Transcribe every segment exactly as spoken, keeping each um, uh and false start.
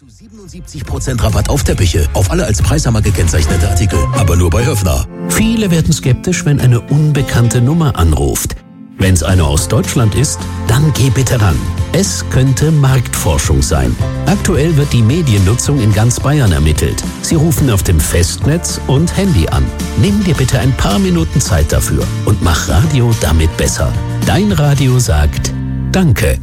zu siebenundsiebzig Prozent Rabatt auf Teppiche, auf alle als Preishammer gekennzeichnete Artikel. Aber nur bei Höffner. Viele werden skeptisch, wenn eine unbekannte Nummer anruft. Wenn's eine aus Deutschland ist, dann geh bitte ran. Es könnte Marktforschung sein. Aktuell wird die Mediennutzung in ganz Bayern ermittelt. Sie rufen auf dem Festnetz und Handy an. Nimm dir bitte ein paar Minuten Zeit dafür und mach Radio damit besser. Dein Radio sagt Danke.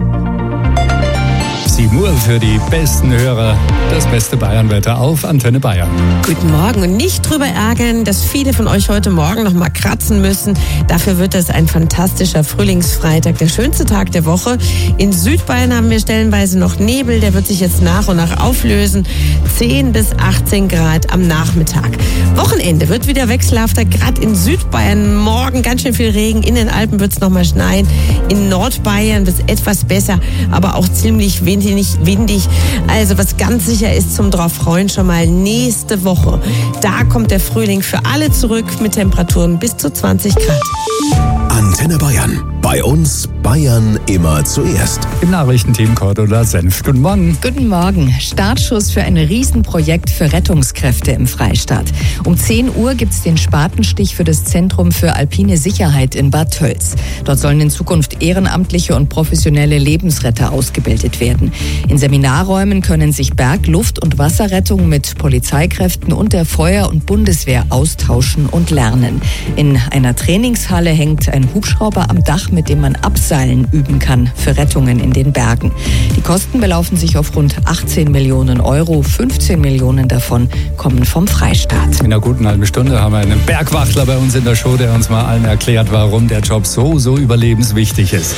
sieben Uhr für die besten Hörer, das beste Bayernwetter auf Antenne Bayern. Guten Morgen und nicht drüber ärgern, dass viele von euch heute Morgen noch mal kratzen müssen. Dafür wird es ein fantastischer Frühlingsfreitag, der schönste Tag der Woche. In Südbayern haben wir stellenweise noch Nebel, der wird sich jetzt nach und nach auflösen. zehn bis achtzehn Grad am Nachmittag. Wochenende wird wieder wechselhafter, gerade in Südbayern. Morgen ganz schön viel Regen, in den Alpen wird es noch mal schneien. In Nordbayern wird es etwas besser, aber auch ziemlich windig. Nicht windig. Also was ganz sicher ist zum drauf freuen schon mal nächste Woche. Da kommt der Frühling für alle zurück mit Temperaturen bis zu zwanzig Grad. Antenne Bayern. Bei uns Bayern immer zuerst. Im Nachrichtenteam Cordula Senf. Guten Morgen. Guten Morgen. Startschuss für ein Riesenprojekt für Rettungskräfte im Freistaat. Um zehn Uhr gibt es den Spatenstich für das Zentrum für alpine Sicherheit in Bad Tölz. Dort sollen in Zukunft ehrenamtliche und professionelle Lebensretter ausgebildet werden. In Seminarräumen können sich Berg-, Luft- und Wasserrettung mit Polizeikräften und der Feuer- und Bundeswehr austauschen und lernen. In einer Trainingshalle hängt ein Hubschrauber am Dach, mit dem man Abseilen üben kann für Rettungen in den Bergen. Die Kosten belaufen sich auf rund achtzehn Millionen Euro. fünfzehn Millionen davon kommen vom Freistaat. In einer guten halben Stunde haben wir einen Bergwachtler bei uns in der Show, der uns mal allen erklärt, warum der Job so, so überlebenswichtig ist.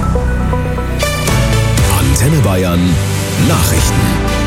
Antenne Bayern Nachrichten.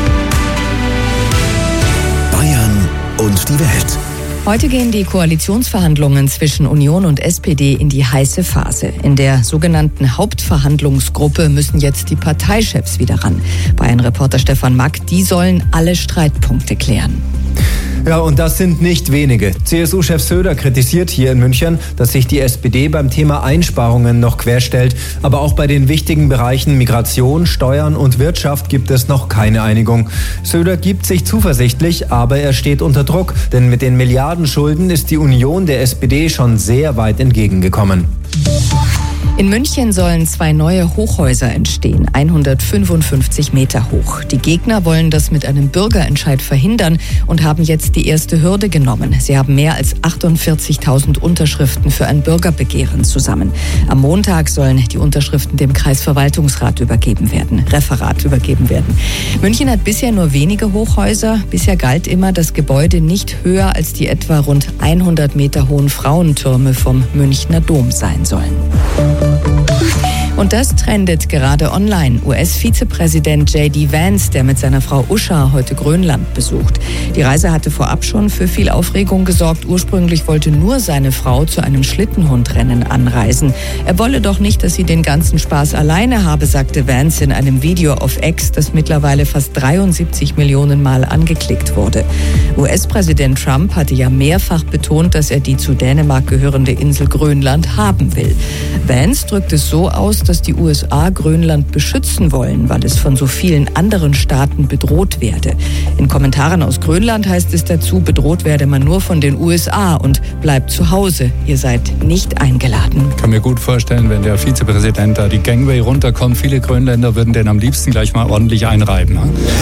Bayern und die Welt. Heute gehen die Koalitionsverhandlungen zwischen Union und S P D in die heiße Phase. In der sogenannten Hauptverhandlungsgruppe müssen jetzt die Parteichefs wieder ran. Bayern-Reporter Stefan Mack, die sollen alle Streitpunkte klären. Ja, und das sind nicht wenige. C S U-Chef Söder kritisiert hier in München, dass sich die S P D beim Thema Einsparungen noch querstellt. Aber auch bei den wichtigen Bereichen Migration, Steuern und Wirtschaft gibt es noch keine Einigung. Söder gibt sich zuversichtlich, aber er steht unter Druck. Denn mit den Milliardenschulden ist die Union der S P D schon sehr weit entgegengekommen. In München sollen zwei neue Hochhäuser entstehen, hundertfünfundfünfzig Meter hoch. Die Gegner wollen das mit einem Bürgerentscheid verhindern und haben jetzt die erste Hürde genommen. Sie haben mehr als achtundvierzigtausend Unterschriften für ein Bürgerbegehren zusammen. Am Montag sollen die Unterschriften dem Kreisverwaltungsrat übergeben werden, Referat übergeben werden. München hat bisher nur wenige Hochhäuser. Bisher galt immer, dass Gebäude nicht höher als die etwa rund hundert Meter hohen Frauentürme vom Münchner Dom sein sollen. Und das trendet gerade online. U S-Vizepräsident J D Vance, der mit seiner Frau Usha heute Grönland besucht. Die Reise hatte vorab schon für viel Aufregung gesorgt. Ursprünglich wollte nur seine Frau zu einem Schlittenhundrennen anreisen. Er wolle doch nicht, dass sie den ganzen Spaß alleine habe, sagte Vance in einem Video auf X, das mittlerweile fast dreiundsiebzig Millionen Mal angeklickt wurde. U S-Präsident Trump hatte ja mehrfach betont, dass er die zu Dänemark gehörende Insel Grönland haben will. Vance drückt es so aus, dass die U S A Grönland beschützen wollen, weil es von so vielen anderen Staaten bedroht werde. In Kommentaren aus Grönland heißt es dazu, bedroht werde man nur von den U S A und bleibt zu Hause. Ihr seid nicht eingeladen. Ich kann mir gut vorstellen, wenn der Vizepräsident da die Gangway runterkommt, viele Grönländer würden den am liebsten gleich mal ordentlich einreiben.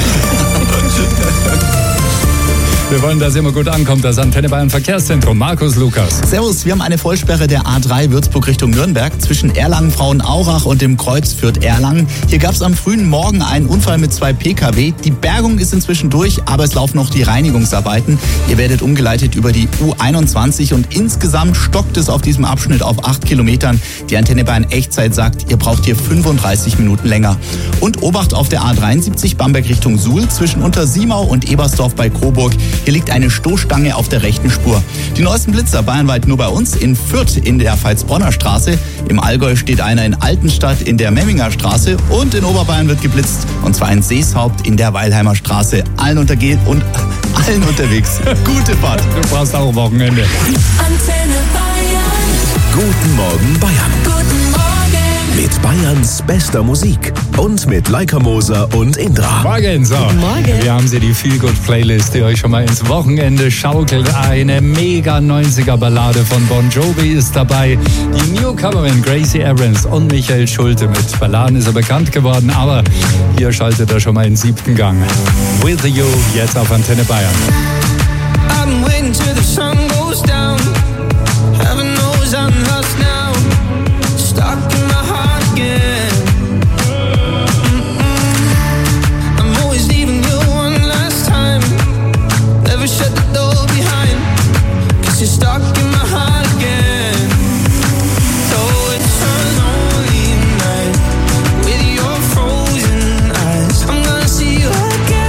Wir wollen, dass immer gut ankommt, das Antenne Bayern Verkehrszentrum. Markus Lukas. Servus, wir haben eine Vollsperre der A drei Würzburg Richtung Nürnberg zwischen Erlangen-Frauenaurach und dem Kreuz Fürth-Erlangen. Hier gab es am frühen Morgen einen Unfall mit zwei P K W. Die Bergung ist inzwischen durch, aber es laufen noch die Reinigungsarbeiten. Ihr werdet umgeleitet über die U einundzwanzig und insgesamt stockt es auf diesem Abschnitt auf acht Kilometern. Die Antenne Bayern Echtzeit sagt, ihr braucht hier fünfunddreißig Minuten länger. Und Obacht auf der A dreiundsiebzig Bamberg Richtung Suhl zwischen Untersiemau und Ebersdorf bei Coburg. Hier liegt eine Stoßstange auf der rechten Spur. Die neuesten Blitzer bayernweit nur bei uns. In Fürth in der Veitsbronner Straße. Im Allgäu steht einer in Altenstadt in der Memminger Straße. Und in Oberbayern wird geblitzt. Und zwar in Seeshaupt in der Weilheimer Straße. Allen untergeht und allen unterwegs. Gute Fahrt. Du brauchst auch Wochenende. Antenne Bayern. Guten Morgen Bayern. Guten Morgen. Mit Bayerns bester Musik. Und mit Leica Moser und Indra. Morgen, so. Morgen. Wir haben Sie die Feel-Good-Playlist, die euch schon mal ins Wochenende schaukelt. Eine mega neunziger-Ballade von Bon Jovi ist dabei. Die Newcomerin Gracie Abrams und Michael Schulte. Mit Balladen ist er bekannt geworden, aber hier schaltet er schon mal in siebten Gang. With You, jetzt auf Antenne Bayern. I'm waiting till the sun goes down. Heaven knows I'm lost now. Stuck in my heart again. Mm-mm. I'm always leaving you one last time. Never shut the door behind. 'Cause you're stuck in my heart again. Though it's a lonely night with your frozen eyes, I'm gonna see you again.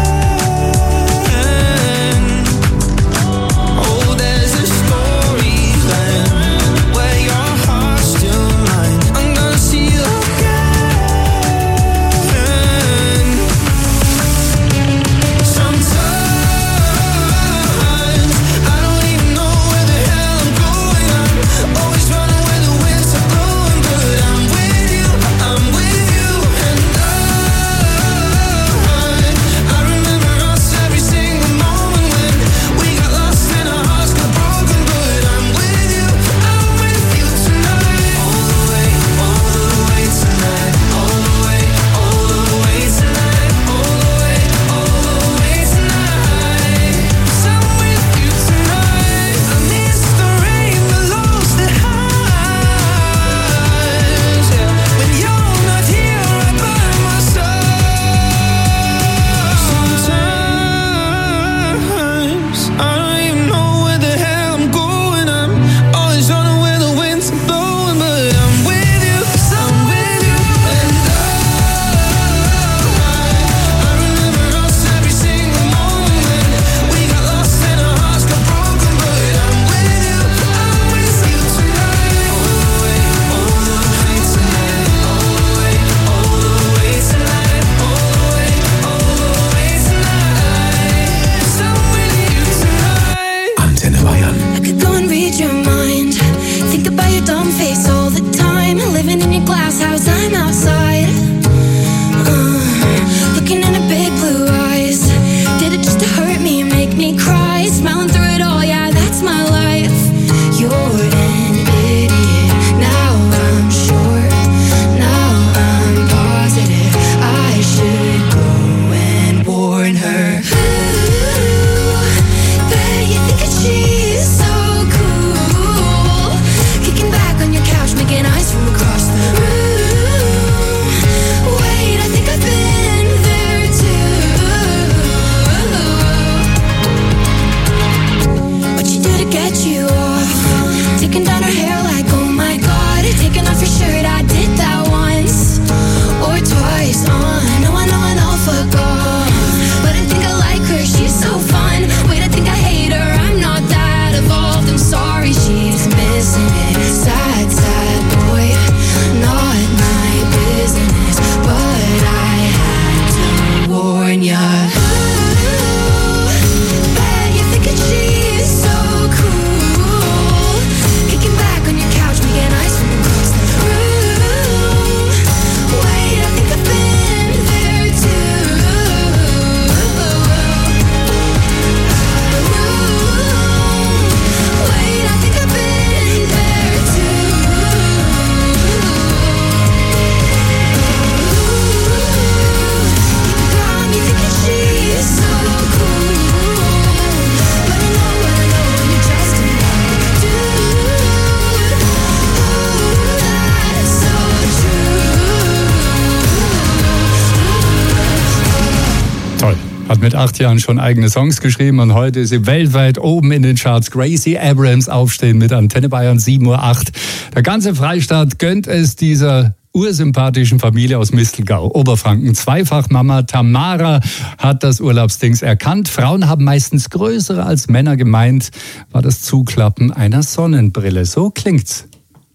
Hat mit acht Jahren schon eigene Songs geschrieben und heute ist sie weltweit oben in den Charts. Gracie Abrams aufstehen mit Antenne Bayern sieben Uhr acht. Der ganze Freistaat gönnt es dieser ursympathischen Familie aus Mistelgau, Oberfranken. Zweifachmama Tamara hat das Urlaubsdings erkannt. Frauen haben meistens größere als Männer. Gemeint war das Zuklappen einer Sonnenbrille. So klingt's.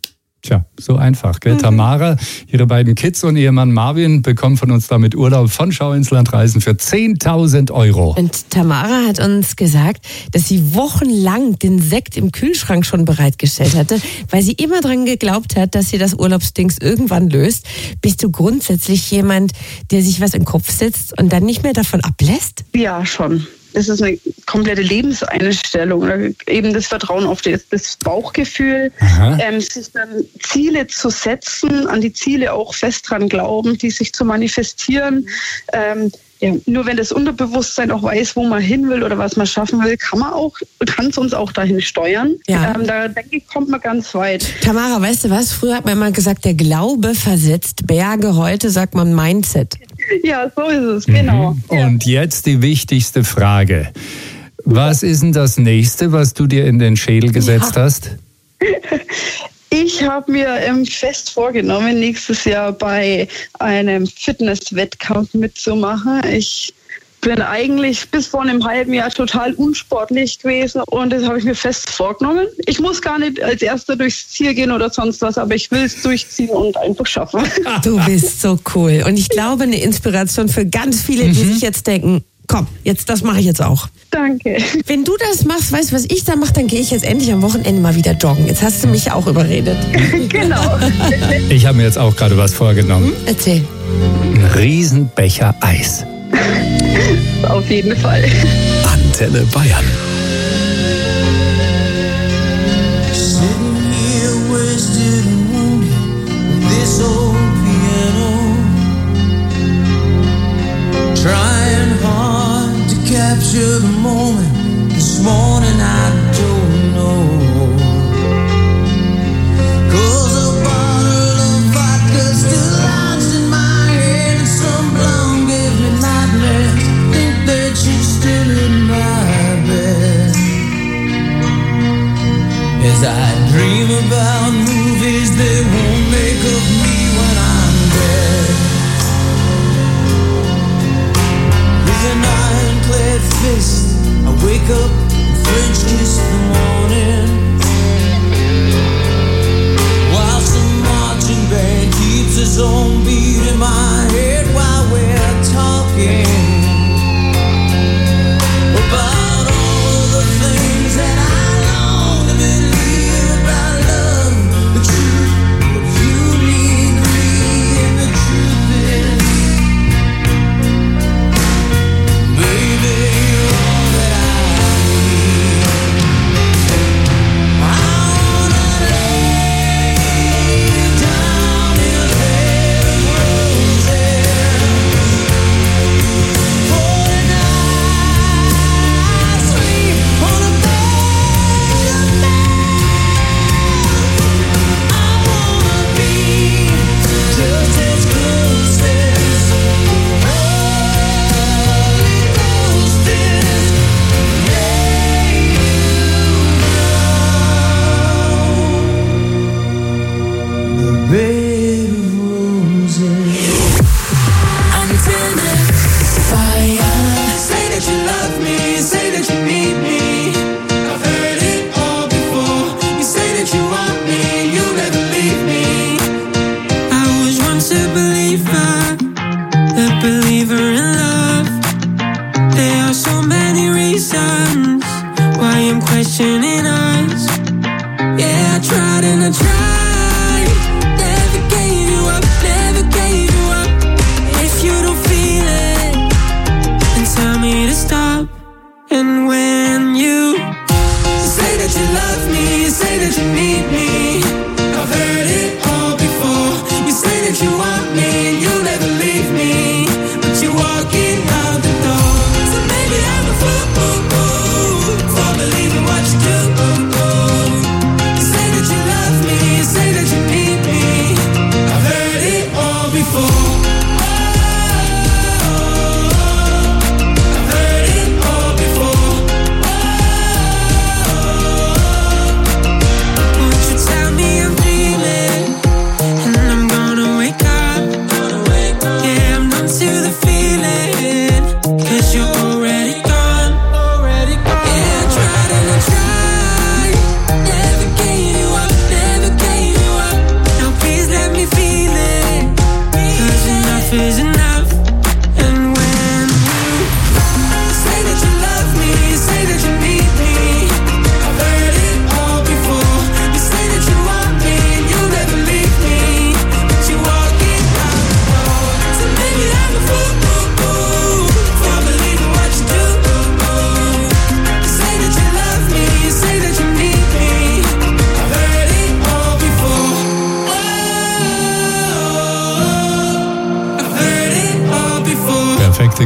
Tja, so einfach, gell? Mhm. Tamara, ihre beiden Kids und ihr Mann Marvin bekommen von uns damit Urlaub von Schau ins Land reisen für zehntausend Euro. Und Tamara hat uns gesagt, dass sie wochenlang den Sekt im Kühlschrank schon bereitgestellt hatte, weil sie immer dran geglaubt hat, dass sie das Urlaubsdings irgendwann löst. Bist du grundsätzlich jemand, der sich was in den Kopf setzt und dann nicht mehr davon ablässt? Ja, schon. Das ist eine komplette Lebenseinstellung, eben das Vertrauen auf das, das Bauchgefühl, ähm, sich dann Ziele zu setzen, an die Ziele auch fest dran glauben, die sich zu manifestieren. Ähm, ja, nur wenn das Unterbewusstsein auch weiß, wo man hin will oder was man schaffen will, kann man auch, kann es uns auch dahin steuern. Ja. Ähm, da denke ich, kommt man ganz weit. Tamara, weißt du was? Früher hat man immer gesagt, der Glaube versetzt Berge, heute sagt man Mindset. Ja, so ist es, genau. Mhm. Und jetzt die wichtigste Frage. Was ist denn das Nächste, was du dir in den Schädel gesetzt ja. hast? Ich habe mir ähm, fest vorgenommen, nächstes Jahr bei einem Fitnesswettkampf mitzumachen. Ich bin eigentlich bis vor einem halben Jahr total unsportlich gewesen und das habe ich mir fest vorgenommen. Ich muss gar nicht als Erster durchs Ziel gehen oder sonst was, aber ich will es durchziehen und einfach schaffen. Du bist so cool und ich glaube eine Inspiration für ganz viele, die mhm. sich jetzt denken, komm, jetzt das mache ich jetzt auch. Danke. Wenn du das machst, weißt du, was ich da mache, dann gehe ich jetzt endlich am Wochenende mal wieder joggen. Jetzt hast du mich auch überredet. Genau. Ich habe mir jetzt auch gerade was vorgenommen. Hm? Erzähl. Ein Riesenbecher Eis. Auf jeden Fall. Antenne Bayern. Trying hard to capture the moment. This morning I don't know. 'Cause a bottle of vodka still lies in my head, and some blonde gave me nightmares. Think that she's still in my bed. As I dream about movies that won't make of me when I'm dead. An ironclad fist, I wake up and French kiss the morning, while some marching band keeps its own beat in my head while we're talking about all of the things that I long to believe about love, the truth,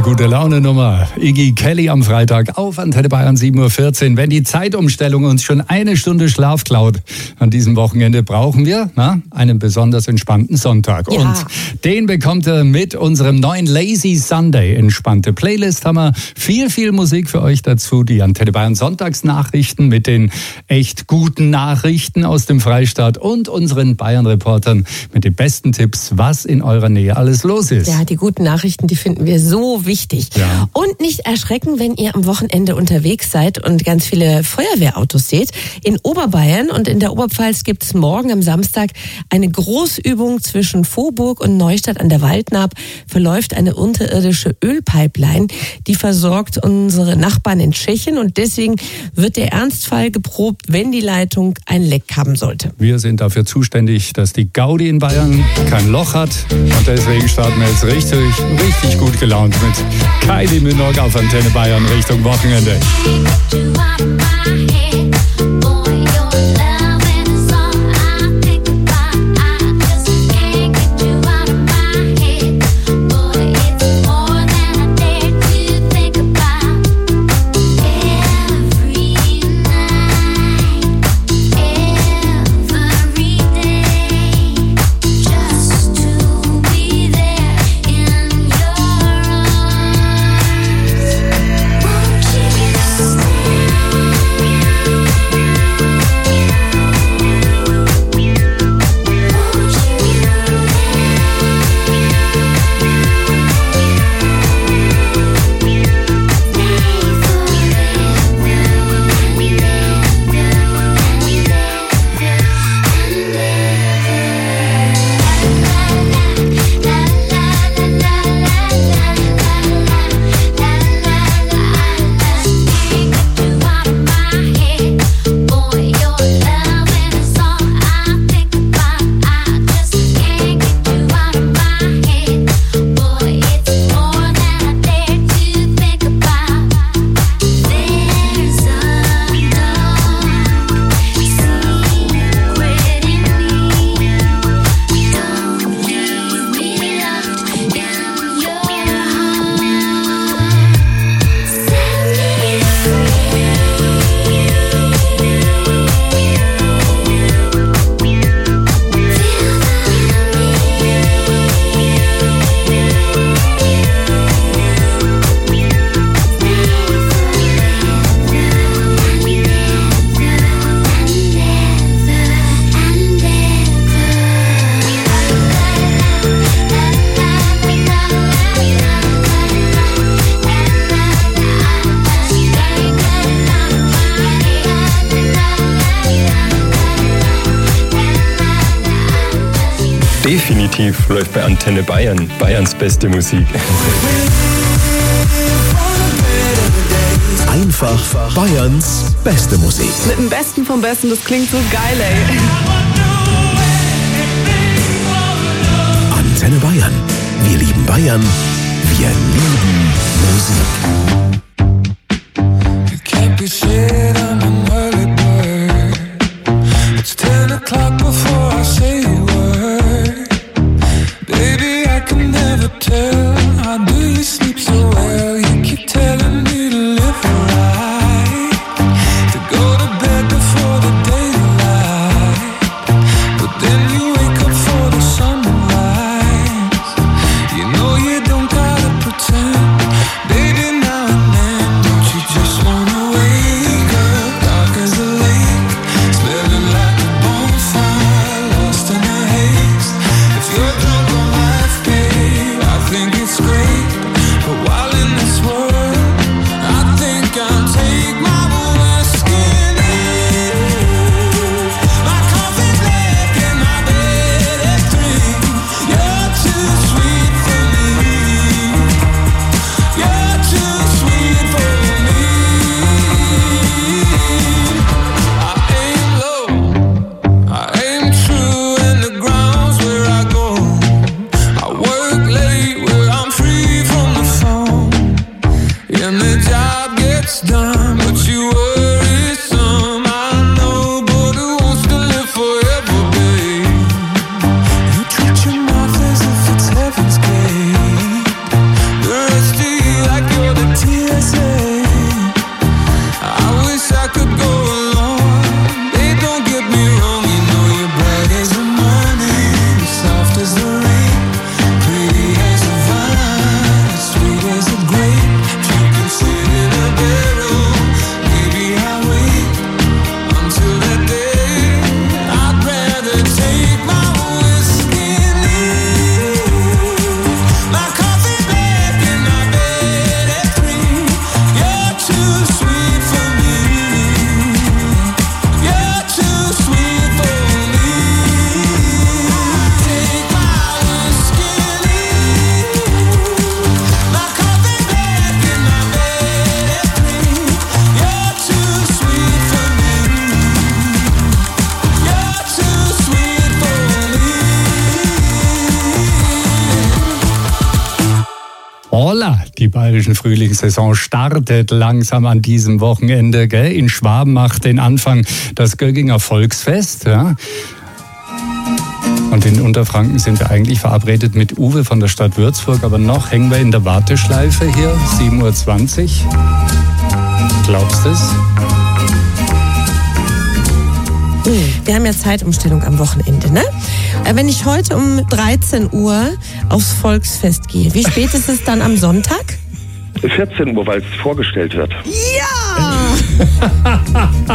gute Laune-Nummer. Iggy Kelly am Freitag auf Antenne Bayern sieben Uhr vierzehn. Wenn die Zeitumstellung uns schon eine Stunde Schlaf klaut an diesem Wochenende, brauchen wir na, einen besonders entspannten Sonntag. Ja. Und den bekommt ihr mit unserem neuen Lazy Sunday. Entspannte Playlist haben wir. Viel, viel Musik für euch dazu. Die Antenne Bayern Sonntagsnachrichten mit den echt guten Nachrichten aus dem Freistaat und unseren Bayern-Reportern mit den besten Tipps, was in eurer Nähe alles los ist. Ja, die guten Nachrichten, die finden wir so wichtig. Ja. Und nicht erschrecken, wenn ihr am Wochenende unterwegs seid und ganz viele Feuerwehrautos seht. In Oberbayern und in der Oberpfalz gibt es morgen am Samstag eine Großübung zwischen Vorburg und Neustadt an der Waldnaab. Verläuft eine unterirdische Ölpipeline, die versorgt unsere Nachbarn in Tschechien. Und deswegen wird der Ernstfall geprobt, wenn die Leitung ein Leck haben sollte. Wir sind dafür zuständig, dass die Gaudi in Bayern kein Loch hat. Und deswegen starten wir jetzt richtig, richtig gut gelaunt mit Kylie Minogue auf Antenne Bayern Richtung Wochenende. Definitiv läuft bei Antenne Bayern Bayerns beste Musik. Einfach Bayerns beste Musik. Mit dem Besten vom Besten, das klingt so geil, ey. Antenne Bayern. Wir lieben Bayern. Wir lieben Musik. Treat your mouth as if it's heaven's gate. The rest of you die bayerischen Frühlingssaison startet langsam an diesem Wochenende. Gell? In Schwaben macht den Anfang das Gögginger Volksfest. Ja? Und in Unterfranken sind wir eigentlich verabredet mit Uwe von der Stadt Würzburg. Aber noch hängen wir in der Warteschleife hier, sieben Uhr zwanzig. Glaubst du es? Wir haben ja Zeitumstellung am Wochenende, ne? Wenn ich heute um dreizehn Uhr aufs Volksfest gehe, wie spät ist es dann am Sonntag? vierzehn Uhr, weil es vorgestellt wird. Ja!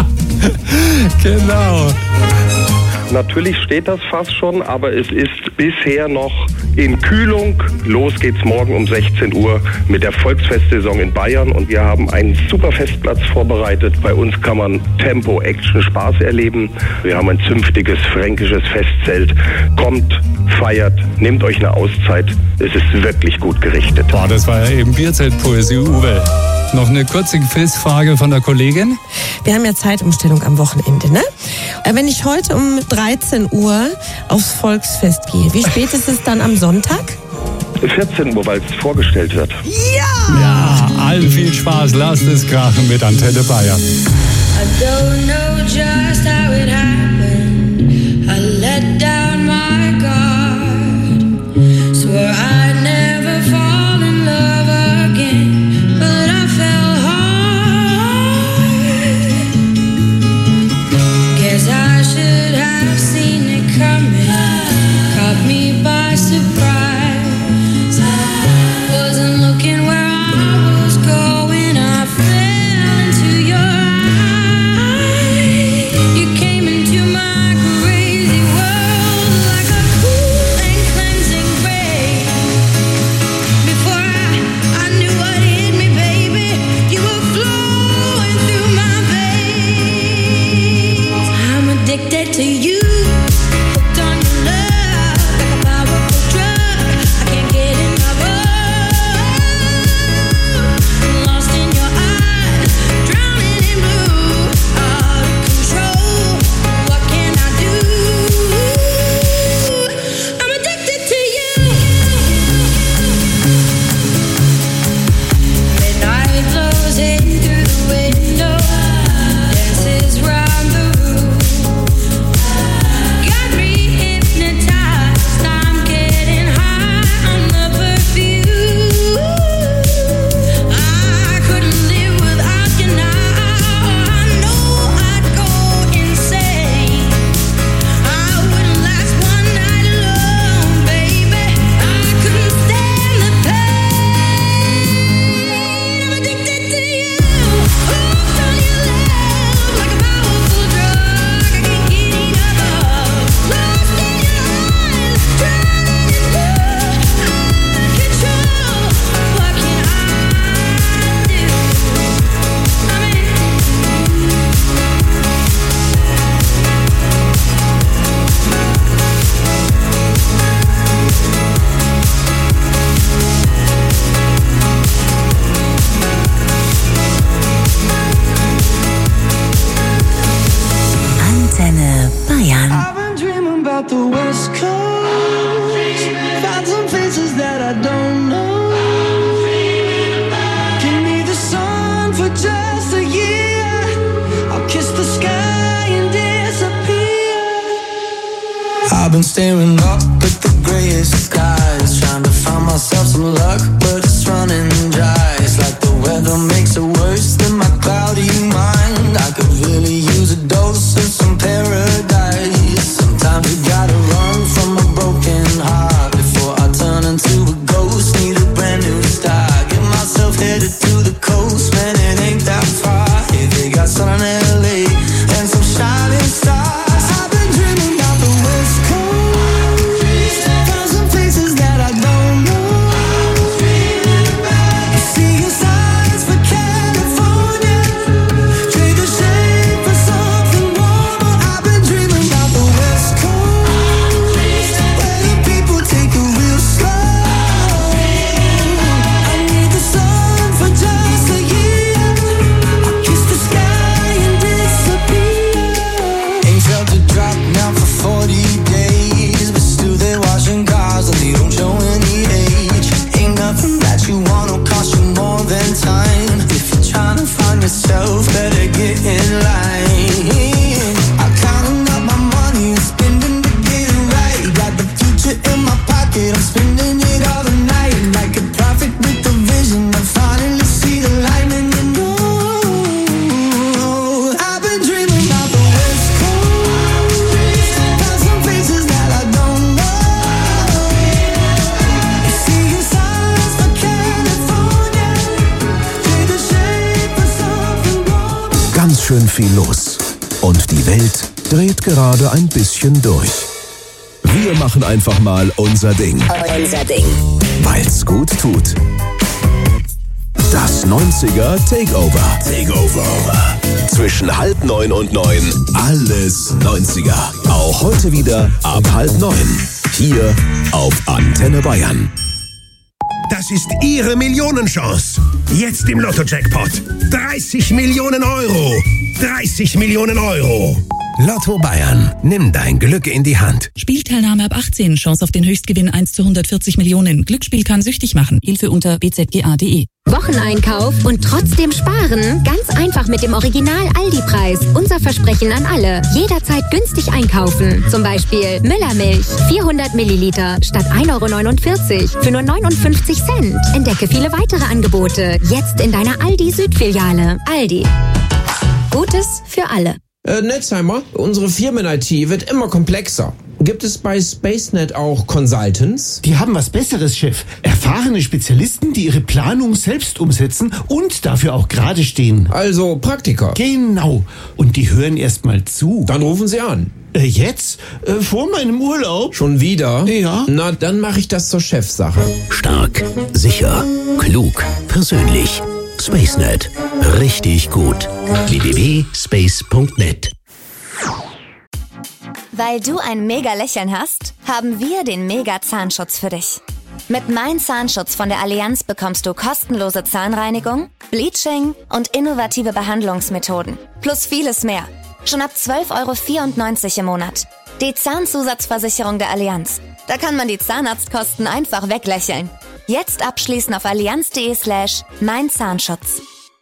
Genau. Natürlich steht das Fass schon, aber es ist bisher noch in Kühlung. Los geht's morgen um sechzehn Uhr mit der Volksfestsaison in Bayern und wir haben einen super Festplatz vorbereitet. Bei uns kann man Tempo, Action, Spaß erleben. Wir haben ein zünftiges fränkisches Festzelt. Kommt, feiert, nehmt euch eine Auszeit. Es ist wirklich gut gerichtet. Boah, das war ja eben Bierzeltpoesie, Uwe. Noch eine kurze Quizfrage von der Kollegin. Wir haben ja Zeitumstellung am Wochenende, ne? Wenn ich heute um dreizehn Uhr aufs Volksfest gehe, wie spät ist es dann am Sonntag? vierzehn Uhr, weil es vorgestellt wird. Ja! Ja, allen viel Spaß. Lasst es krachen mit Antenne Bayern. I don't know just how it happened. I let down my guard. Swore I'd never fall in love again, but I fell hard. Guess I should have seen it coming. Caught me by surprise. Wasn't looking where I was going. I fell into your eyes. You came into my crazy world like a cool and cleansing ray. Before I, I knew what hit me, baby, you were flowing through my veins. I'm addicted to you. Hooked on your love like a powerful drug. I can't get enough of. Lost in your eyes, drowning in blue. Out of control. What can I do? I'm addicted to you. Midnight blows in through the window. Dances round the room. Got me hypnotized. I'm getting high on the perfume. I couldn't live without you now. I know I'd go insane. I wouldn't last one night alone, baby. I couldn't stand the pain. I'm addicted to you. Hooked on your love like a powerful drug. I can't get enough of. Lost in your eyes, drowning in blue. Out of control. What can I do? I'm in. Antenne Bayern. I've been dreaming about the West Coast. Found some places that I don't know. Give me the sun for just a year. I'll kiss the sky and disappear. I've been staring up at the grayest skies, trying to find myself some luck, but it's running dry. It's like the weather makes it worse than my cloudy mind. I could really use a dose of some paradise. Sometimes you gotta run from a broken heart before I turn into a ghost. Need a brand new start. Get myself headed to the coast, man, it ain't that far. Yeah, they got sun in L A and some shining stars. I've been dreaming about the West Coast. Found some places that I don't know. See your signs for California. Trade the shade for something warmer. I've been dreaming about the West Coast, where the people take it real slow. I need the sun for just a year. I'll kiss the sky and in time. If you're trying to find yourself, better get in line. I'm counting up my money, spending to get it right. Got the future in my pocket, I'm spending it all the night. Like a prophet with a vision, I finally see the light, and you know I've been dreaming about the West Coast. Got some places that I don't know. You see your signs for California, take the shape for something more. Ganz schön viel los. Und die Welt dreht gerade ein bisschen durch. Wir machen einfach mal unser Ding. Unser Ding. Weil's gut tut. Das neunziger Takeover. Takeover. Zwischen halb neun und neun. Alles neunziger. Auch heute wieder ab halb neun. Hier auf Antenne Bayern. Das ist Ihre Millionenchance. Jetzt im Lotto-Jackpot. dreißig Millionen Euro. dreißig Millionen Euro. Lotto Bayern. Nimm dein Glück in die Hand. Spielteilnahme ab achtzehn. Chance auf den Höchstgewinn eins zu hundertvierzig Millionen. Glücksspiel kann süchtig machen. Hilfe unter b z g a punkt d e. Wocheneinkauf und trotzdem sparen? Ganz einfach mit dem Original-Aldi-Preis. Unser Versprechen an alle. Jederzeit günstig einkaufen. Zum Beispiel Müllermilch. vierhundert Milliliter statt ein Euro neunundvierzig für nur neunundfünfzig Cent. Entdecke viele weitere Angebote. Jetzt in deiner Aldi-Südfiliale. Aldi. Gutes für alle. Äh, Netzheimer, unsere Firmen-I T wird immer komplexer. Gibt es bei SpaceNet auch Consultants? Die haben was Besseres, Chef. Erfahrene Spezialisten, die ihre Planung selbst umsetzen und dafür auch gerade stehen. Also Praktiker? Genau. Und die hören erst mal zu. Dann rufen Sie an. Äh, jetzt? Äh, vor meinem Urlaub? Schon wieder? Ja. Na, dann mache ich das zur Chefsache. Stark, sicher, klug, persönlich. SpaceNet. Richtig gut. w w w punkt space punkt net. Weil du ein mega Lächeln hast, haben wir den Mega Zahnschutz für dich. Mit Mein Zahnschutz von der Allianz bekommst du kostenlose Zahnreinigung, Bleaching und innovative Behandlungsmethoden. Plus vieles mehr. Schon ab zwölf Euro vierundneunzig im Monat. Die Zahnzusatzversicherung der Allianz. Da kann man die Zahnarztkosten einfach weglächeln. Jetzt abschließen auf allianz.de slash mein Zahnschutz.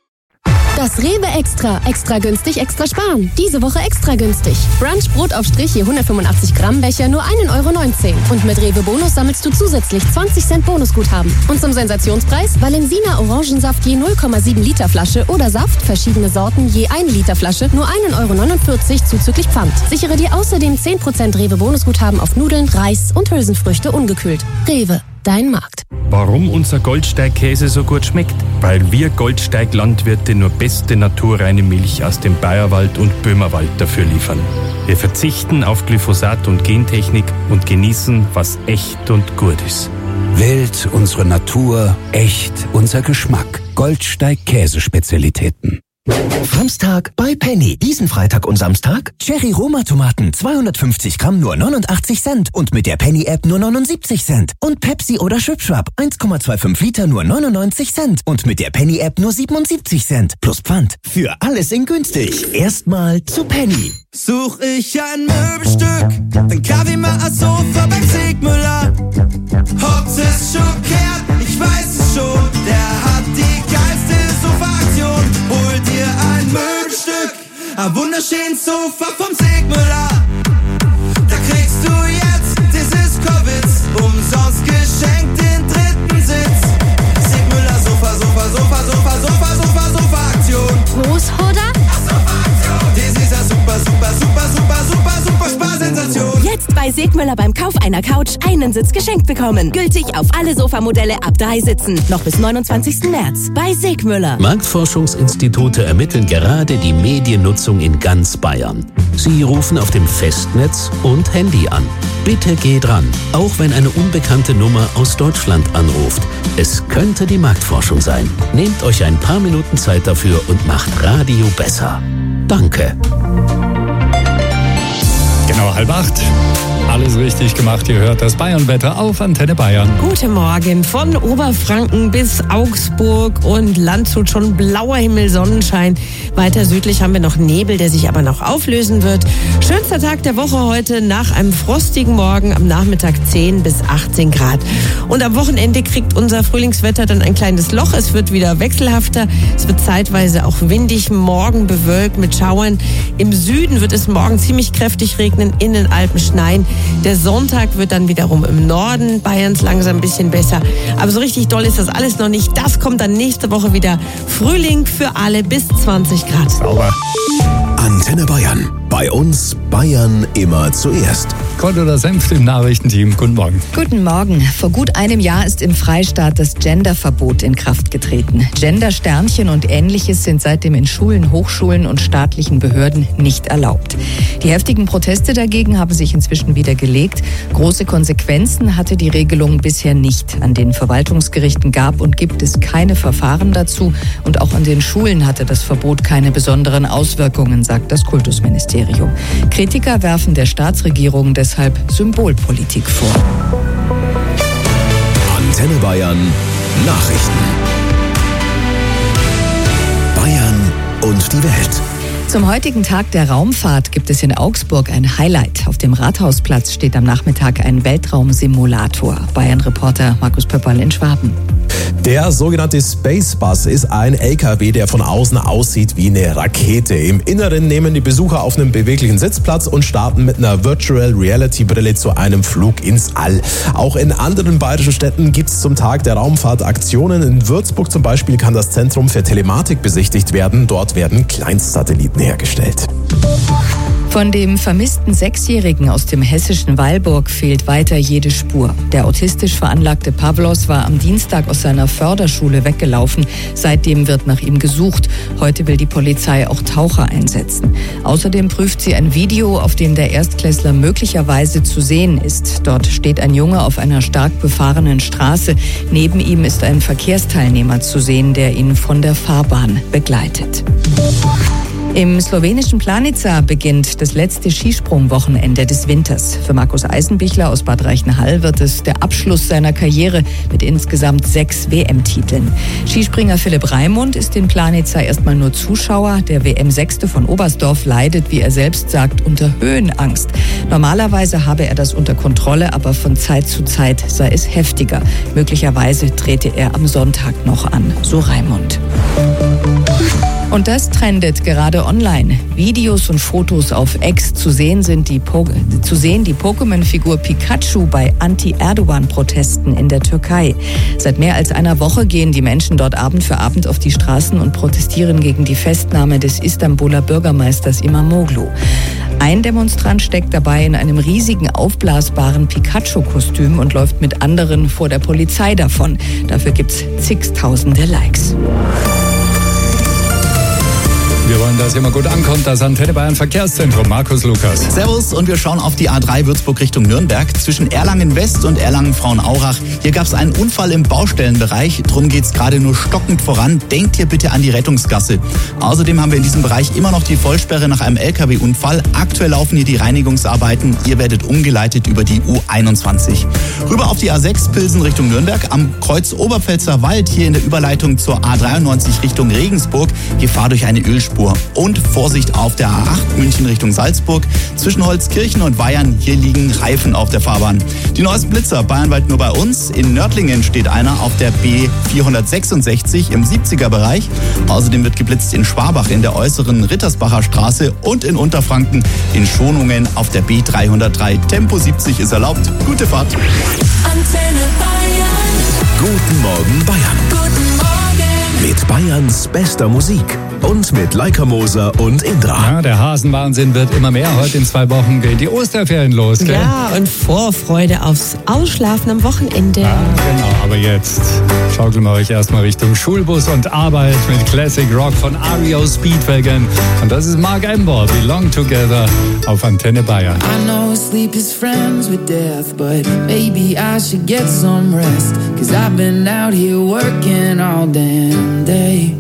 Das Rewe Extra. Extra günstig, extra sparen. Diese Woche extra günstig. Brunch Brotaufstrich je hundertfünfundachtzig Gramm Becher nur ein Euro neunzehn. Und mit Rewe Bonus sammelst du zusätzlich zwanzig Cent Bonusguthaben. Und zum Sensationspreis Valensina Orangensaft je null Komma sieben Liter Flasche oder Saft verschiedene Sorten je ein Liter Flasche nur ein Euro neunundvierzig zuzüglich Pfand. Sichere dir außerdem zehn Prozent Rewe Bonusguthaben auf Nudeln, Reis und Hülsenfrüchte ungekühlt. Rewe. Dein Markt. Warum unser Goldsteig-Käse so gut schmeckt? Weil wir Goldsteig-Landwirte nur beste naturreine Milch aus dem Bayerwald und Böhmerwald dafür liefern. Wir verzichten auf Glyphosat und Gentechnik und genießen, was echt und gut ist. Wild, unsere Natur, echt, unser Geschmack. Goldsteig-Käsespezialitäten. Samstag bei Penny. Diesen Freitag und Samstag Cherry Roma Tomaten zweihundertfünfzig Gramm nur neunundachtzig Cent und mit der Penny App nur neunundsiebzig Cent. Und Pepsi oder Schwipschwap eins Komma fünfundzwanzig Liter nur neunundneunzig Cent und mit der Penny App nur siebenundsiebzig Cent. Plus Pfand. Für alles in günstig. Erstmal zu Penny. Such ich ein Möbelstück, dann kauf ich mir ein Sofa beim Sigmüller. Hab's es schockiert, ich weiß es schon, der hat die geilste Sofa-Aktion. Hol dir ein Möbelstück, ein wunderschönes Sofa vom Sigmüller. Da kriegst du jetzt dieses Covid umsonst geschenkt, den dritten Sitz. Sigmüller Sofa, Sofa, Sofa, Sofa, Sofa, Sofa, Sofa-Aktion. Großhoder? Das ist eine super, super, super, super, super, super Sparsensation. Jetzt bei Segmüller beim Kauf einer Couch einen Sitz geschenkt bekommen. Gültig auf alle Sofamodelle ab drei Sitzen. Noch bis neunundzwanzigsten März bei Segmüller. Marktforschungsinstitute ermitteln gerade die Mediennutzung in ganz Bayern. Sie rufen auf dem Festnetz und Handy an. Bitte geh dran, auch wenn eine unbekannte Nummer aus Deutschland anruft. Es könnte die Marktforschung sein. Nehmt euch ein paar Minuten Zeit dafür und macht Radio besser. Danke. Genau halb acht. Alles richtig gemacht. Ihr hört das Bayern-Wetter auf Antenne Bayern. Guten Morgen. Von Oberfranken bis Augsburg und Landshut schon blauer Himmel, Sonnenschein. Weiter südlich haben wir noch Nebel, der sich aber noch auflösen wird. Schönster Tag der Woche heute nach einem frostigen Morgen. Am Nachmittag zehn bis achtzehn Grad. Und am Wochenende kriegt unser Frühlingswetter dann ein kleines Loch. Es wird wieder wechselhafter. Es wird zeitweise auch windig. Morgen bewölkt mit Schauern. Im Süden wird es morgen ziemlich kräftig regnen. In den Alpen schneien. Der Sonntag wird dann wiederum im Norden Bayerns langsam ein bisschen besser. Aber so richtig doll ist das alles noch nicht. Das kommt dann nächste Woche wieder. Frühling für alle bis zwanzig Grad. Sauber. Antenne Bayern. Bei uns Bayern immer zuerst. Konto oder Senf im Nachrichtenteam. Guten Morgen. Guten Morgen. Vor gut einem Jahr ist im Freistaat das Genderverbot in Kraft getreten. Gendersternchen und Ähnliches sind seitdem in Schulen, Hochschulen und staatlichen Behörden nicht erlaubt. Die heftigen Proteste dagegen haben sich inzwischen wieder gelegt. Große Konsequenzen hatte die Regelung bisher nicht. An den Verwaltungsgerichten gab und gibt es keine Verfahren dazu. Und auch an den Schulen hatte das Verbot keine besonderen Auswirkungen, sagt das Kultusministerium. Kritiker werfen der Staatsregierung deshalb Symbolpolitik vor. Antenne Bayern Nachrichten. Bayern und die Welt. Zum heutigen Tag der Raumfahrt gibt es in Augsburg ein Highlight. Auf dem Rathausplatz steht am Nachmittag ein Weltraumsimulator. Bayern-Reporter Markus Pöpperl in Schwaben. Der sogenannte Space Bus ist ein L K W, der von außen aussieht wie eine Rakete. Im Inneren nehmen die Besucher auf einem beweglichen Sitzplatz und starten mit einer Virtual Reality Brille zu einem Flug ins All. Auch in anderen bayerischen Städten gibt es zum Tag der Raumfahrt Aktionen. In Würzburg zum Beispiel kann das Zentrum für Telematik besichtigt werden. Dort werden Kleinstsatelliten hergestellt. Von dem vermissten Sechsjährigen aus dem hessischen Weilburg fehlt weiter jede Spur. Der autistisch veranlagte Pavlos war am Dienstag aus seiner Förderschule weggelaufen. Seitdem wird nach ihm gesucht. Heute will die Polizei auch Taucher einsetzen. Außerdem prüft sie ein Video, auf dem der Erstklässler möglicherweise zu sehen ist. Dort steht ein Junge auf einer stark befahrenen Straße. Neben ihm ist ein Verkehrsteilnehmer zu sehen, der ihn von der Fahrbahn begleitet. Im slowenischen Planica beginnt das letzte Skisprungwochenende des Winters. Für Markus Eisenbichler aus Bad Reichenhall wird es der Abschluss seiner Karriere mit insgesamt sechs W M-Titeln. Skispringer Philipp Raimund ist in Planica erstmal nur Zuschauer. Der W M-Sechste von Oberstdorf leidet, wie er selbst sagt, unter Höhenangst. Normalerweise habe er das unter Kontrolle, aber von Zeit zu Zeit sei es heftiger. Möglicherweise trete er am Sonntag noch an, so Raimund. Und das trendet gerade online. Videos und Fotos auf X zu sehen sind die po- zu sehen die Pokémon-Figur Pikachu bei Anti-Erdogan-Protesten in der Türkei. Seit mehr als einer Woche gehen die Menschen dort Abend für Abend auf die Straßen und protestieren gegen die Festnahme des Istanbuler Bürgermeisters Imamoglu. Ein Demonstrant steckt dabei in einem riesigen aufblasbaren Pikachu-Kostüm und läuft mit anderen vor der Polizei davon. Dafür gibt's zigtausende Likes. Wir wollen, dass immer gut ankommt, das Antenne Bayern Verkehrszentrum. Markus Lukas. Servus und wir schauen auf die A drei Würzburg Richtung Nürnberg. Zwischen Erlangen West und Erlangen Frauenaurach. Hier gab es einen Unfall im Baustellenbereich. Drum geht es gerade nur stockend voran. Denkt hier bitte an die Rettungsgasse. Außerdem haben wir in diesem Bereich immer noch die Vollsperre nach einem L K W-Unfall. Aktuell laufen hier die Reinigungsarbeiten. Ihr werdet umgeleitet über die U einundzwanzig. Rüber auf die A sechs Pilsen Richtung Nürnberg. Am Kreuz Oberpfälzer Wald hier in der Überleitung zur A dreiundneunzig Richtung Regensburg. Gefahr durch eine Ölspur. Und Vorsicht auf der A acht München Richtung Salzburg. Zwischen Holzkirchen und Weyern, hier liegen Reifen auf der Fahrbahn. Die neuesten Blitzer bayernweit nur bei uns. In Nördlingen steht einer auf der B vierhundertsechsundsechzig im siebziger Bereich. Außerdem wird geblitzt in Schwabach in der äußeren Rittersbacher Straße und in Unterfranken in Schonungen auf der B dreihundertdrei. Tempo siebzig ist erlaubt. Gute Fahrt. Antenne Bayern. Guten Morgen Bayern. Guten Morgen. Mit Bayerns bester Musik und mit Leica Moser und Indra. Ja, der Hasenwahnsinn wird immer mehr. Heute in zwei Wochen gehen die Osterferien los, gell? Ja, und Vorfreude aufs Ausschlafen am Wochenende. Ja, genau. Aber jetzt schaukeln wir euch erstmal Richtung Schulbus und Arbeit mit Classic Rock von R E O Speedwagon. Und das ist Mark Ember, Belong Together auf Antenne Bayern. I know sleep is friends with death, but maybe I should get some rest. Cause I've been out here working all damn day.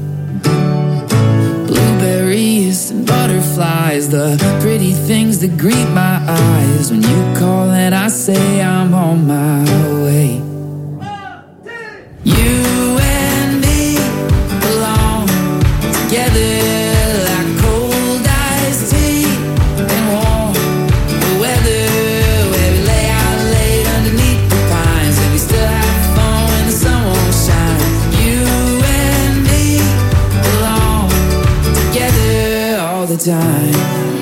Blueberries and butterflies, the pretty things that greet my eyes when you call together like cold iced tea and warm weather. Where we lay out late underneath the pines, and we still have fun when the sun won't shine. You and me belong together all the time.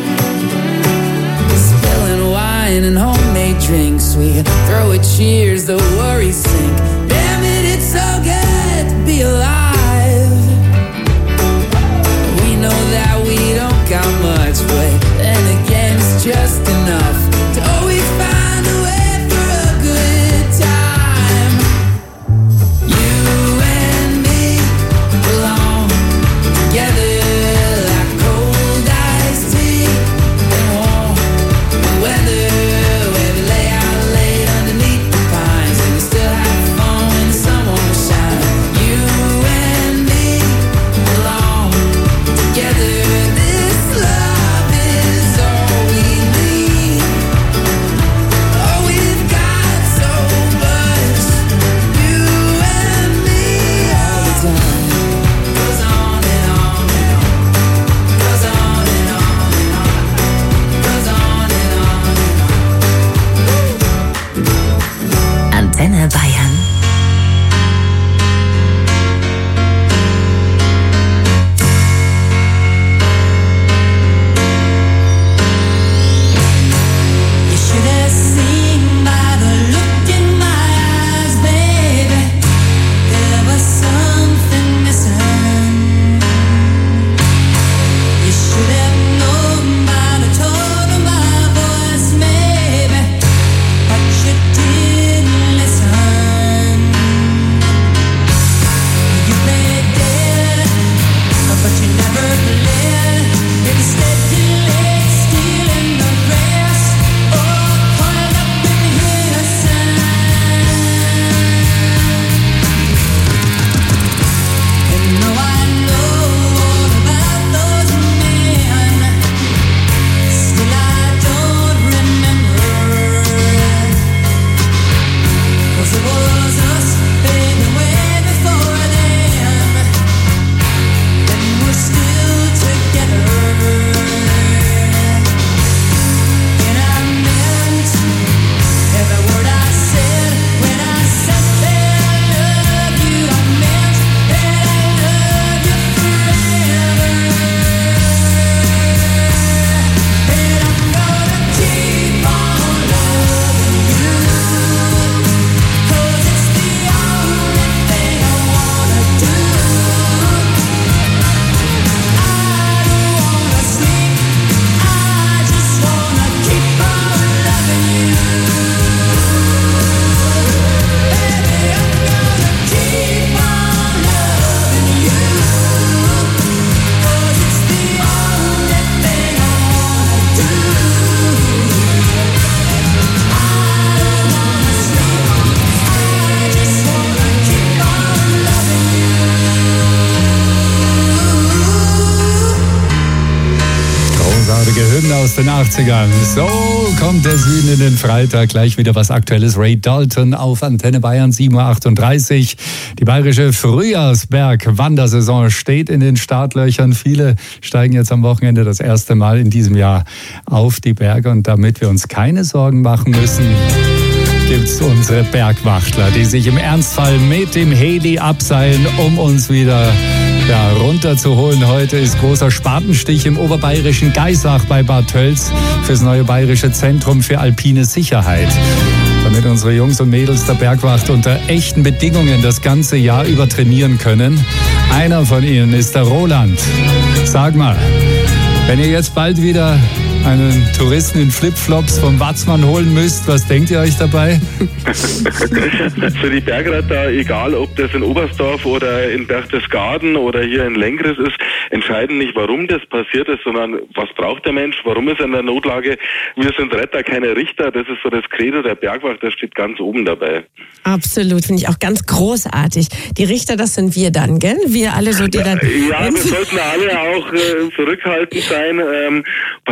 Spilling wine and homemade drinks, we throw a cheers, the worries sink. Damn it, it's so good to be alive. We know that we don't got much, but then again it's just enough to always find a way for a good time. You and me belong together like cold iced tea and warm weather. Where we lay out late underneath the pines, and we still have fun when the sun won't shine. You and me belong together. This love is all we need. Oh, we've got so much. You and me all the time. Goes on and on and on. Goes on and on and on. Goes on and on and on. Antenne Bayern. You should have seen by the look in my eyes, baby. There was something missing. You should have known by the tone of my voice, maybe, but you didn't listen. You played dead, but you never bled. Instead, you lay still in the grass, all coiled up in innocence. And now I know all about those men. Still, I don't remember. 'Cause it was us fading away before them, and we're still together. And I meant every word I said when I said that I love you. I meant that I love you forever. And I'm gonna keep on loving you, 'cause it's the only thing I wanna do. I don't wanna sleep, I just wanna keep on loving you. Baby, I'm gonna keep on loving you, 'cause it's the only thing I wanna do. I don't wanna sleep, I just wanna keep on loving you. Großartige Hymne aus den achtzigern. So kommt der Süden in den Freitag. Gleich wieder was Aktuelles. Ray Dalton auf Antenne Bayern, sieben Uhr achtunddreißig. Die bayerische Frühjahrsberg-Wandersaison steht in den Startlöchern. Viele steigen jetzt am Wochenende das erste Mal in diesem Jahr auf die Berge. Und damit wir uns keine Sorgen machen müssen, gibt's unsere Bergwachtler, die sich im Ernstfall mit dem Heli abseilen, um uns wieder ja, runterzuholen. Heute ist großer Spatenstich im oberbayerischen Geisach bei Bad Tölz fürs neue bayerische Zentrum für alpine Sicherheit. Damit unsere Jungs und Mädels der Bergwacht unter echten Bedingungen das ganze Jahr über trainieren können. Einer von ihnen ist der Roland. Sag mal, wenn ihr jetzt bald wieder einen Touristen in Flipflops vom Watzmann holen müsst, was denkt ihr euch dabei? Für die Bergretter, egal ob das in Oberstdorf oder in Berchtesgaden oder hier in Lengris ist, entscheiden nicht, warum das passiert ist, sondern was braucht der Mensch, warum ist er in der Notlage. Wir sind Retter, keine Richter, das ist so das Credo der Bergwacht, das steht ganz oben dabei. Absolut, finde ich auch ganz großartig. Die Richter, das sind wir dann, gell? Wir alle so, die dann... Ja, wir sollten alle auch äh, zurückhaltend sein. Ähm, passieren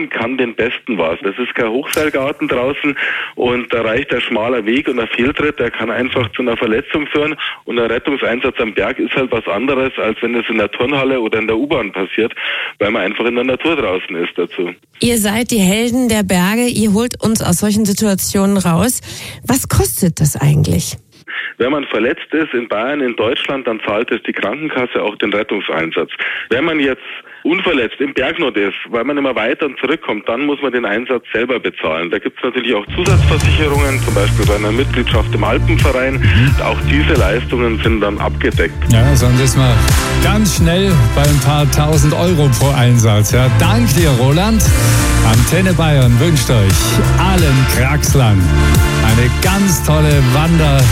kann den besten was. Das ist kein Hochseilgarten draußen und da reicht ein schmaler Weg und ein Fehltritt, der kann einfach zu einer Verletzung führen und ein Rettungseinsatz am Berg ist halt was anderes, als wenn es in der Turnhalle oder in der U-Bahn passiert, weil man einfach in der Natur draußen ist dazu. Ihr seid die Helden der Berge, ihr holt uns aus solchen Situationen raus. Was kostet das eigentlich? Wenn man verletzt ist in Bayern, in Deutschland, dann zahlt es die Krankenkasse auch den Rettungseinsatz. Wenn man jetzt unverletzt im Bergnot ist, weil man immer weiter und zurückkommt, dann muss man den Einsatz selber bezahlen. Da gibt es natürlich auch Zusatzversicherungen, zum Beispiel bei einer Mitgliedschaft im Alpenverein. Mhm. Auch diese Leistungen sind dann abgedeckt. Ja, sonst ist man ganz schnell bei ein paar tausend Euro pro Einsatz. Ja, dank dir, Roland. Antenne Bayern wünscht euch allen Kraxlern eine ganz tolle Wander-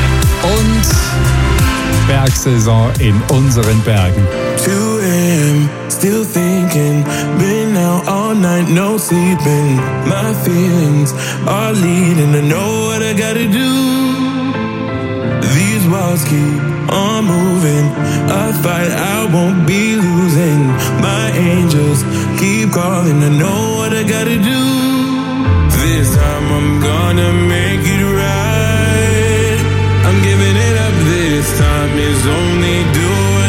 und Bergsaison in unseren Bergen. two a.m. still thinking, been out all night, no sleeping. My feelings are leading, I know what I gotta do. These walls keep on moving, I fight, I won't be losing. My angels keep calling, I know what I gotta do. This time I'm gonna make it right. I'm giving it up, this time is only do or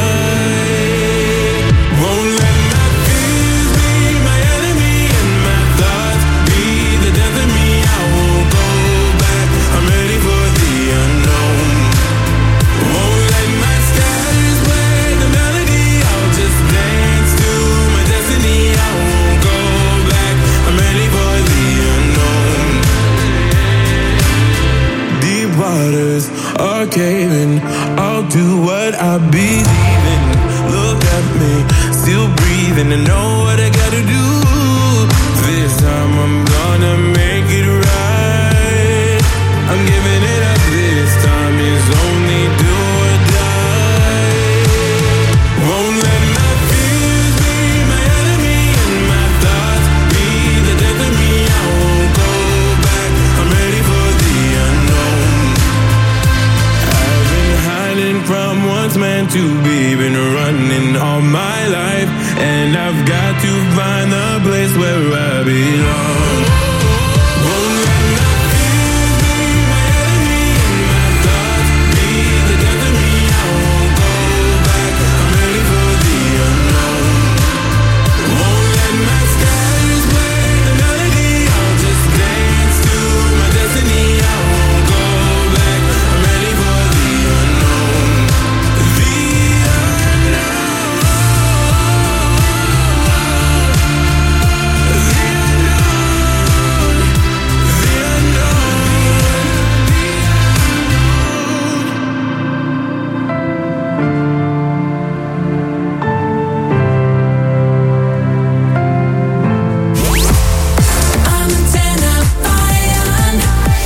die. Won't let my fears be my enemy and my thoughts be the death of me. I won't go back, I'm ready for the unknown. Won't let my scars play the melody, I'll just dance to my destiny. I won't go back, I'm ready for the unknown. Deep waters are caving, I'll do what I believe in. Look at me, still breathing, I know what I gotta do. This time I'm gonna make it right. I'm giving it up, this time is only do or die. Won't let my fears be my enemy and my thoughts be the death of me. I won't go back, I'm ready for the unknown. Hiding from what's meant to be, been running all my life, and I've got to find the place where I belong. Won't let my fears be my enemy and my thoughts be the death of me. I won't go back, I'm ready for the unknown. Won't let my scars play the melody, I'll just dance to my destiny. I won't go back, I'm ready for the unknown. The Antenne Bayern.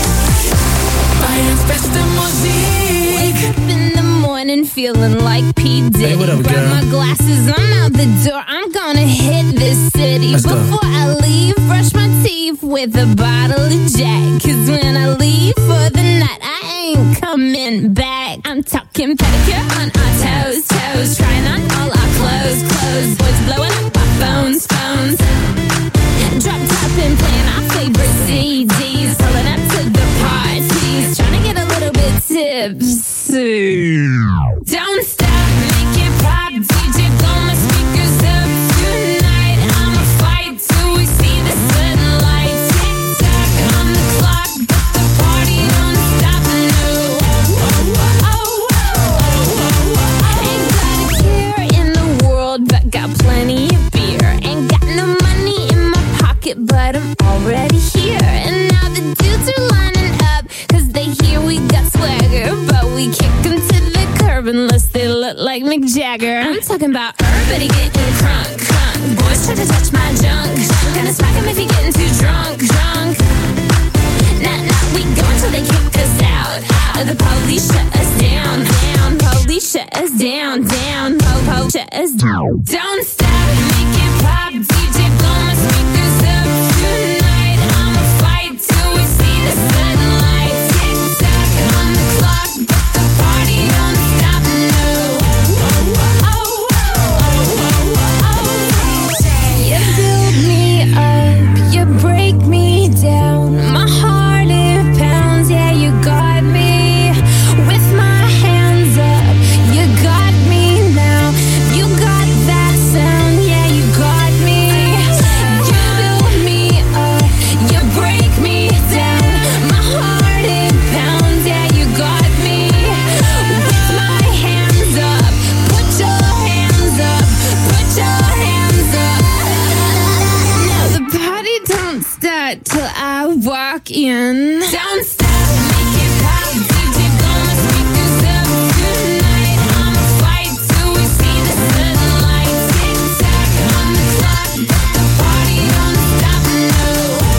Bayerns beste Musik. Wake up in the morning feeling like P. Diddy. Hey, what up, Grab girl? my glasses, I'm out the door. I'm gonna hit this city. Let's go. Before I leave, brush my teeth with a bottle of Jack. Cause when I leave for the night, I ain't coming back. I'm talking pedicure on our toes, toes. Trying on all our clothes, clothes. Boys blowing up our phones, phones. Drop top and playing our favorite C Ds. Pulling up to the parties. Trying to get a little bit tipsy. Don't stop, make it pop. D J blow my speakers up tonight. I'ma fight till we see the sunlight. Tick tock on the clock, but the party don't stop. No. Oh, oh, oh, oh, oh. Ain't got a care in the world, but got plenty of beer. Ain't got no money in my pocket, but I'm already here. And now the dudes are lining up, cause they hear we got swagger. But we kick them to the curb unless they look like Mick Jagger. I'm talking about everybody getting crunk, crunk. Boys try to touch my junk, junk. Gonna smack him if he getting too drunk, drunk. Nah, nah, we go until they kick us out, out. The police shut us down, down. Police shut us down, down. Po, po, shut us down. Don't stop, make it pop. D J blow my speakers up tonight. I'ma fight till we see the sunlight. Tick tock on the clock, but the party don't stop. No. Oh, oh, oh, oh, oh, oh. You build me spot till I walk in. Don't stop, make it pop, D J blow my speakers up tonight. I'ma fight till we see the sunlight. Tick tock on the clock, but the party don't stop, no.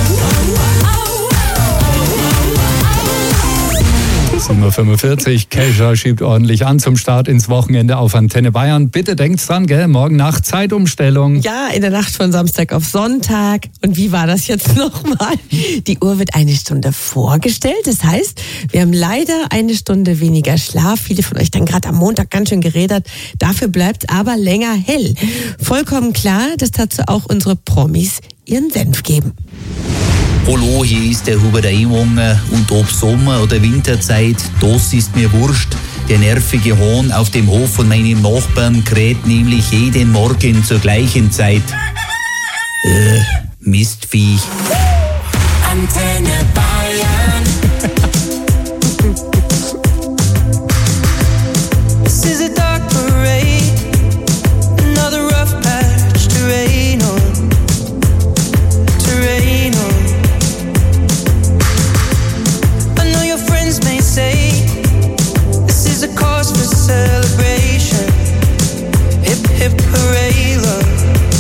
sieben Uhr fünfundvierzig, Kesha schiebt ordentlich an zum Start ins Wochenende auf Antenne Bayern. Bitte denkt dran, gell, morgen Nacht Zeitumstellung. Ja, in der Nacht von Samstag auf Sonntag. Und wie war das jetzt nochmal? Die Uhr wird eine Stunde vorgestellt. Das heißt, wir haben leider eine Stunde weniger Schlaf. Viele von euch dann gerade am Montag ganz schön gerädert. Dafür bleibt aber länger hell. Vollkommen klar, dass dazu auch unsere Promis ihren Senf geben. Hallo, hier ist der Hubert Aiwanger und ob Sommer- oder Winterzeit, das ist mir wurscht. Der nervige Hahn auf dem Hof von meinem Nachbarn kräht nämlich jeden Morgen zur gleichen Zeit. Äh, Mistviech. Antenne Bayern. This is a dark parade. Another rough patch to rain on. To rain on. May say this is a cause for celebration. Hip hip hooray, love.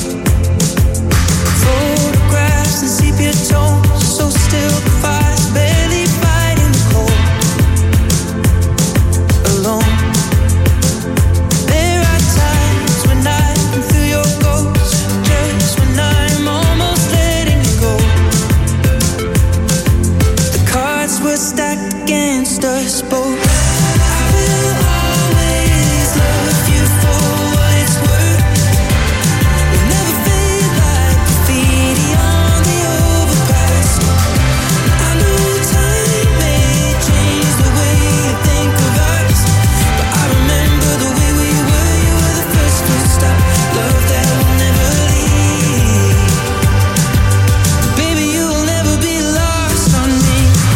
Photographs and sepia tones, so still the fire's barely fighting the cold. Alone. There are times when I can feel your ghost, just when I'm almost letting you go. The cards were stacked against us both. I will always love you for what it's worth. We'll never fade like graffiti on the overpass. I know time may change the way you think of us, but I remember the way we were. You were the first to stop. Love that will never leave. Baby, you will never be lost on me.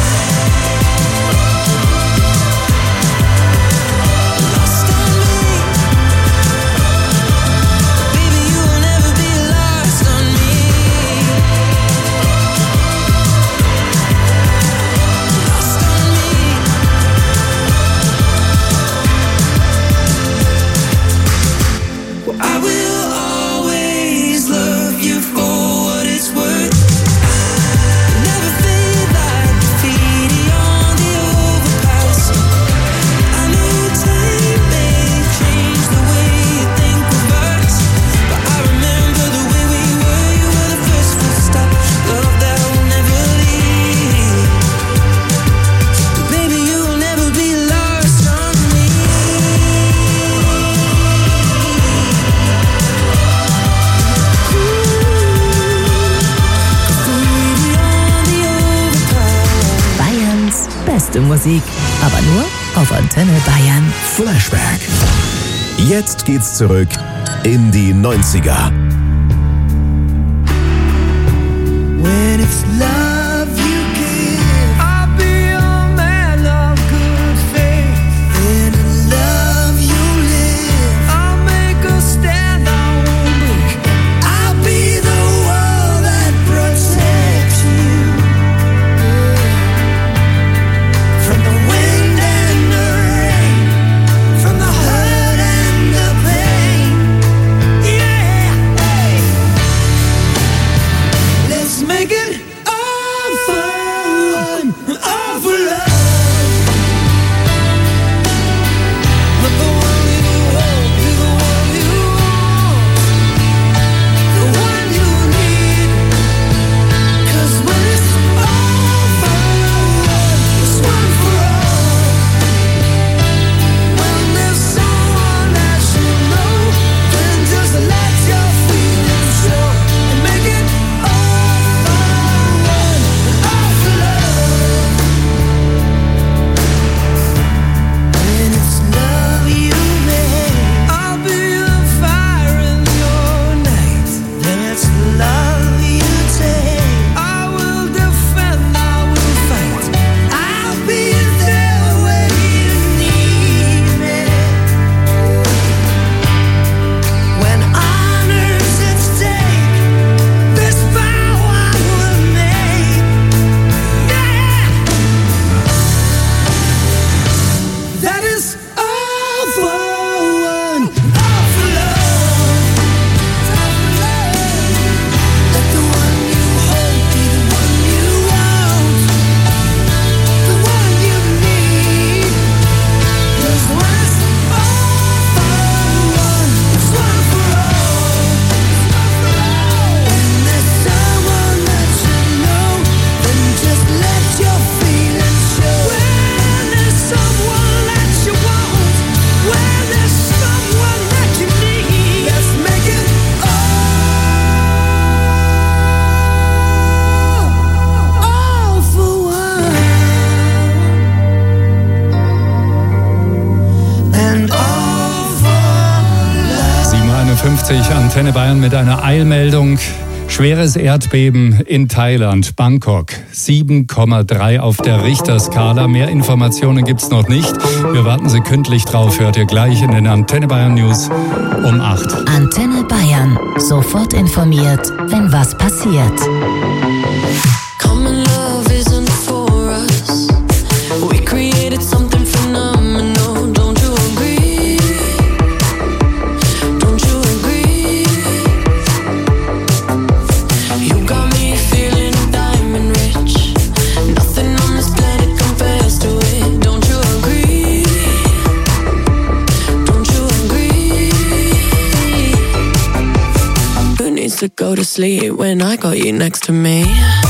I will always love you for what it's worth. Never fade like graffiti on the overpass. I know time may change the way you think of us, but I remember the way we were. You were the first full stop. Love that will never leave. Baby, you will never be lost on me. Bayerns beste Musik, aber nur auf Antenne Bayern. Flashback. Jetzt geht's zurück in die neunziger. When it's love you give, I'll be a man of good faith. And in love you live, I'll make a stand, I won't break. I'll be the wall that protects you from the wind and the rain, from the hurt and the pain. Yeah, hey. Let's make it all Uhr fünfzig, Antenne Bayern mit einer Eilmeldung. Schweres Erdbeben in Thailand, Bangkok, sieben Komma drei auf der Richterskala. Mehr Informationen gibt's noch nicht. Wir warten sekündlich drauf, hört ihr gleich in den Antenne Bayern News um acht. Antenne Bayern, sofort informiert, wenn was passiert. Common love isn't for us. We created something phenomenal. Don't you agree? Don't you agree? You got me feeling diamond rich. Nothing on this planet compares to it. Don't you agree? Don't you agree? Who needs to go to sleep when I got you next to me?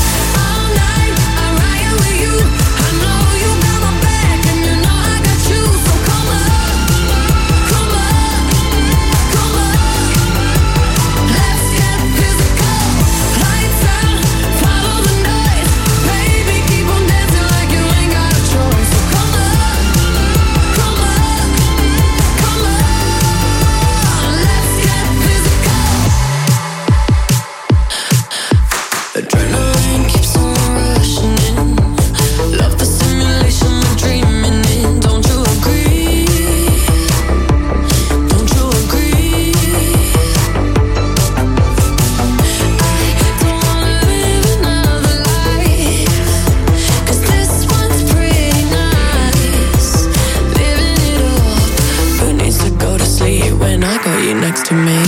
To me.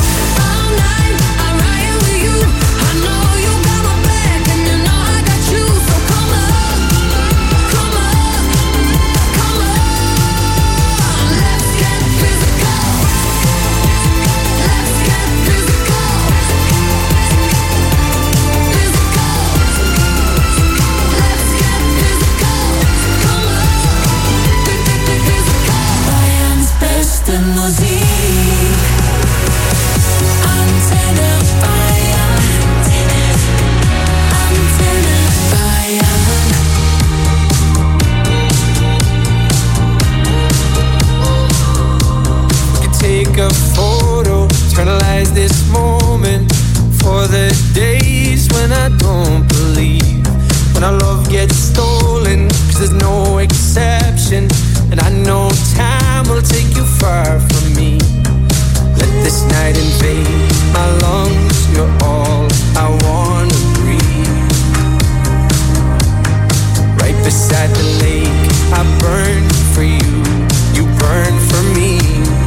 Bayerns beste Musik. A photo, eternalize this moment for the days when I don't believe, when our love gets stolen, cause there's no exception, and I know time will take you far from me. Let this night invade my lungs, you're all I wanna breathe. Right beside the lake, I burn for you, you burn for me.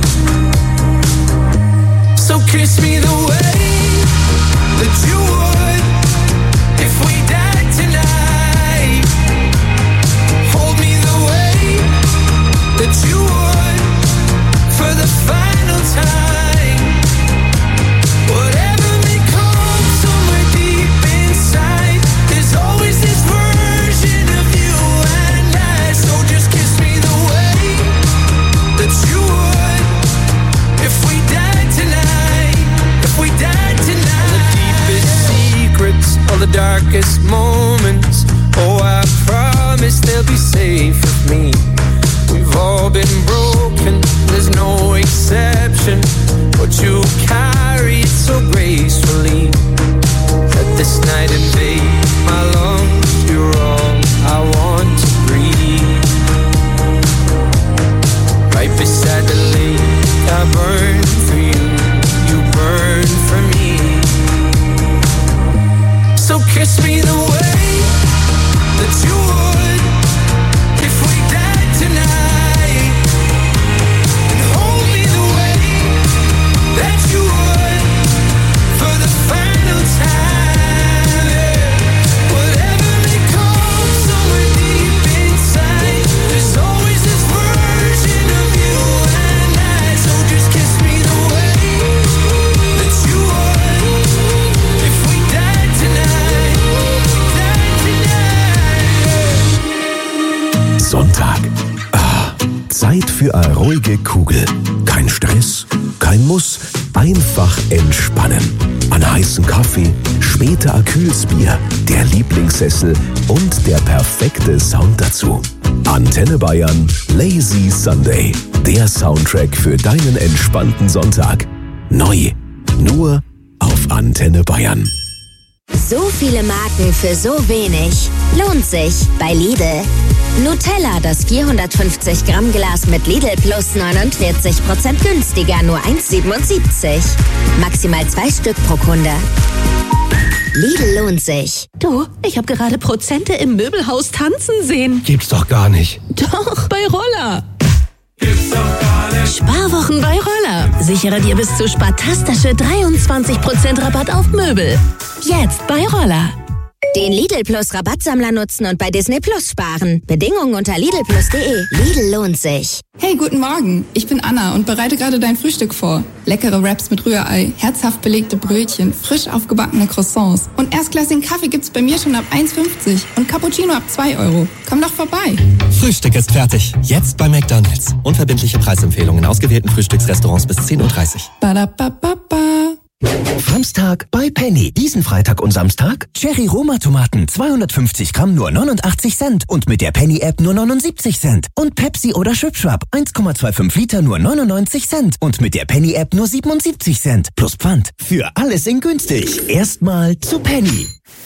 So kiss me the way that you would if we died tonight. Hold me the way that you would for the final time. Whatever may come somewhere deep inside, there's always this version of you and I. So just kiss me the way that you would if we died tonight. We died tonight. All the deepest secrets, all the darkest moments. Oh, I promise they'll be safe with me. We've all been broken, there's no exception. But you carry it so gracefully. Let this night invade my lungs. You're all I want to breathe. Right beside the lake, I burn for you. Burn for me. So kiss me the way that you would if we died tonight, and hold me the way that you would for the final time. Whatever may come somewhere deep inside, there's always this version of you and I. So just kiss me the way that you would if we died tonight, died tonight. Sonntag. Ah, Zeit für eine ruhige Kugel. Kein Stress, kein Muss, einfach entspannen. Einen heißen Kaffee, später ein kühles Bier, der Lieblingssessel und der perfekte Sound dazu. Antenne Bayern, Lazy Sunday. Der Soundtrack für deinen entspannten Sonntag. Neu. Nur auf Antenne Bayern. So viele Marken für so wenig. Lohnt sich bei Lidl. Nutella, das vierhundertfünfzig Gramm Glas mit Lidl Plus neunundvierzig Prozent günstiger, nur eins siebenundsiebzig. Maximal zwei Stück pro Kunde. Lidl lohnt sich. Du, ich habe gerade Prozente im Möbelhaus tanzen sehen. Gibt's doch gar nicht. Doch, bei Roller. Sparwochen bei Roller. Sichere dir bis zu spartastische dreiundzwanzig Prozent Rabatt auf Möbel. Jetzt bei Roller. Den Lidl Plus Rabattsammler nutzen und bei Disney Plus sparen. Bedingungen unter lidl plus punkt de. Lidl lohnt sich. Hey, guten Morgen. Ich bin Anna und bereite gerade dein Frühstück vor. Leckere Wraps mit Rührei, herzhaft belegte Brötchen, frisch aufgebackene Croissants. Und erstklassigen Kaffee gibt's bei mir schon ab eins fünfzig und Cappuccino ab zwei Euro. Komm doch vorbei. Frühstück ist fertig. Jetzt bei McDonald's. Unverbindliche Preisempfehlungen in ausgewählten Frühstücksrestaurants bis zehn Uhr dreißig. Badabababa. Samstag bei Penny. Diesen Freitag und Samstag Cherry Roma Tomaten zweihundertfünfzig Gramm nur neunundachtzig Cent und mit der Penny App nur neunundsiebzig Cent. Und Pepsi oder Schwipschwap eins Komma fünfundzwanzig Liter nur neunundneunzig Cent und mit der Penny App nur siebenundsiebzig Cent. Plus Pfand. Für alles in günstig. Erstmal zu Penny.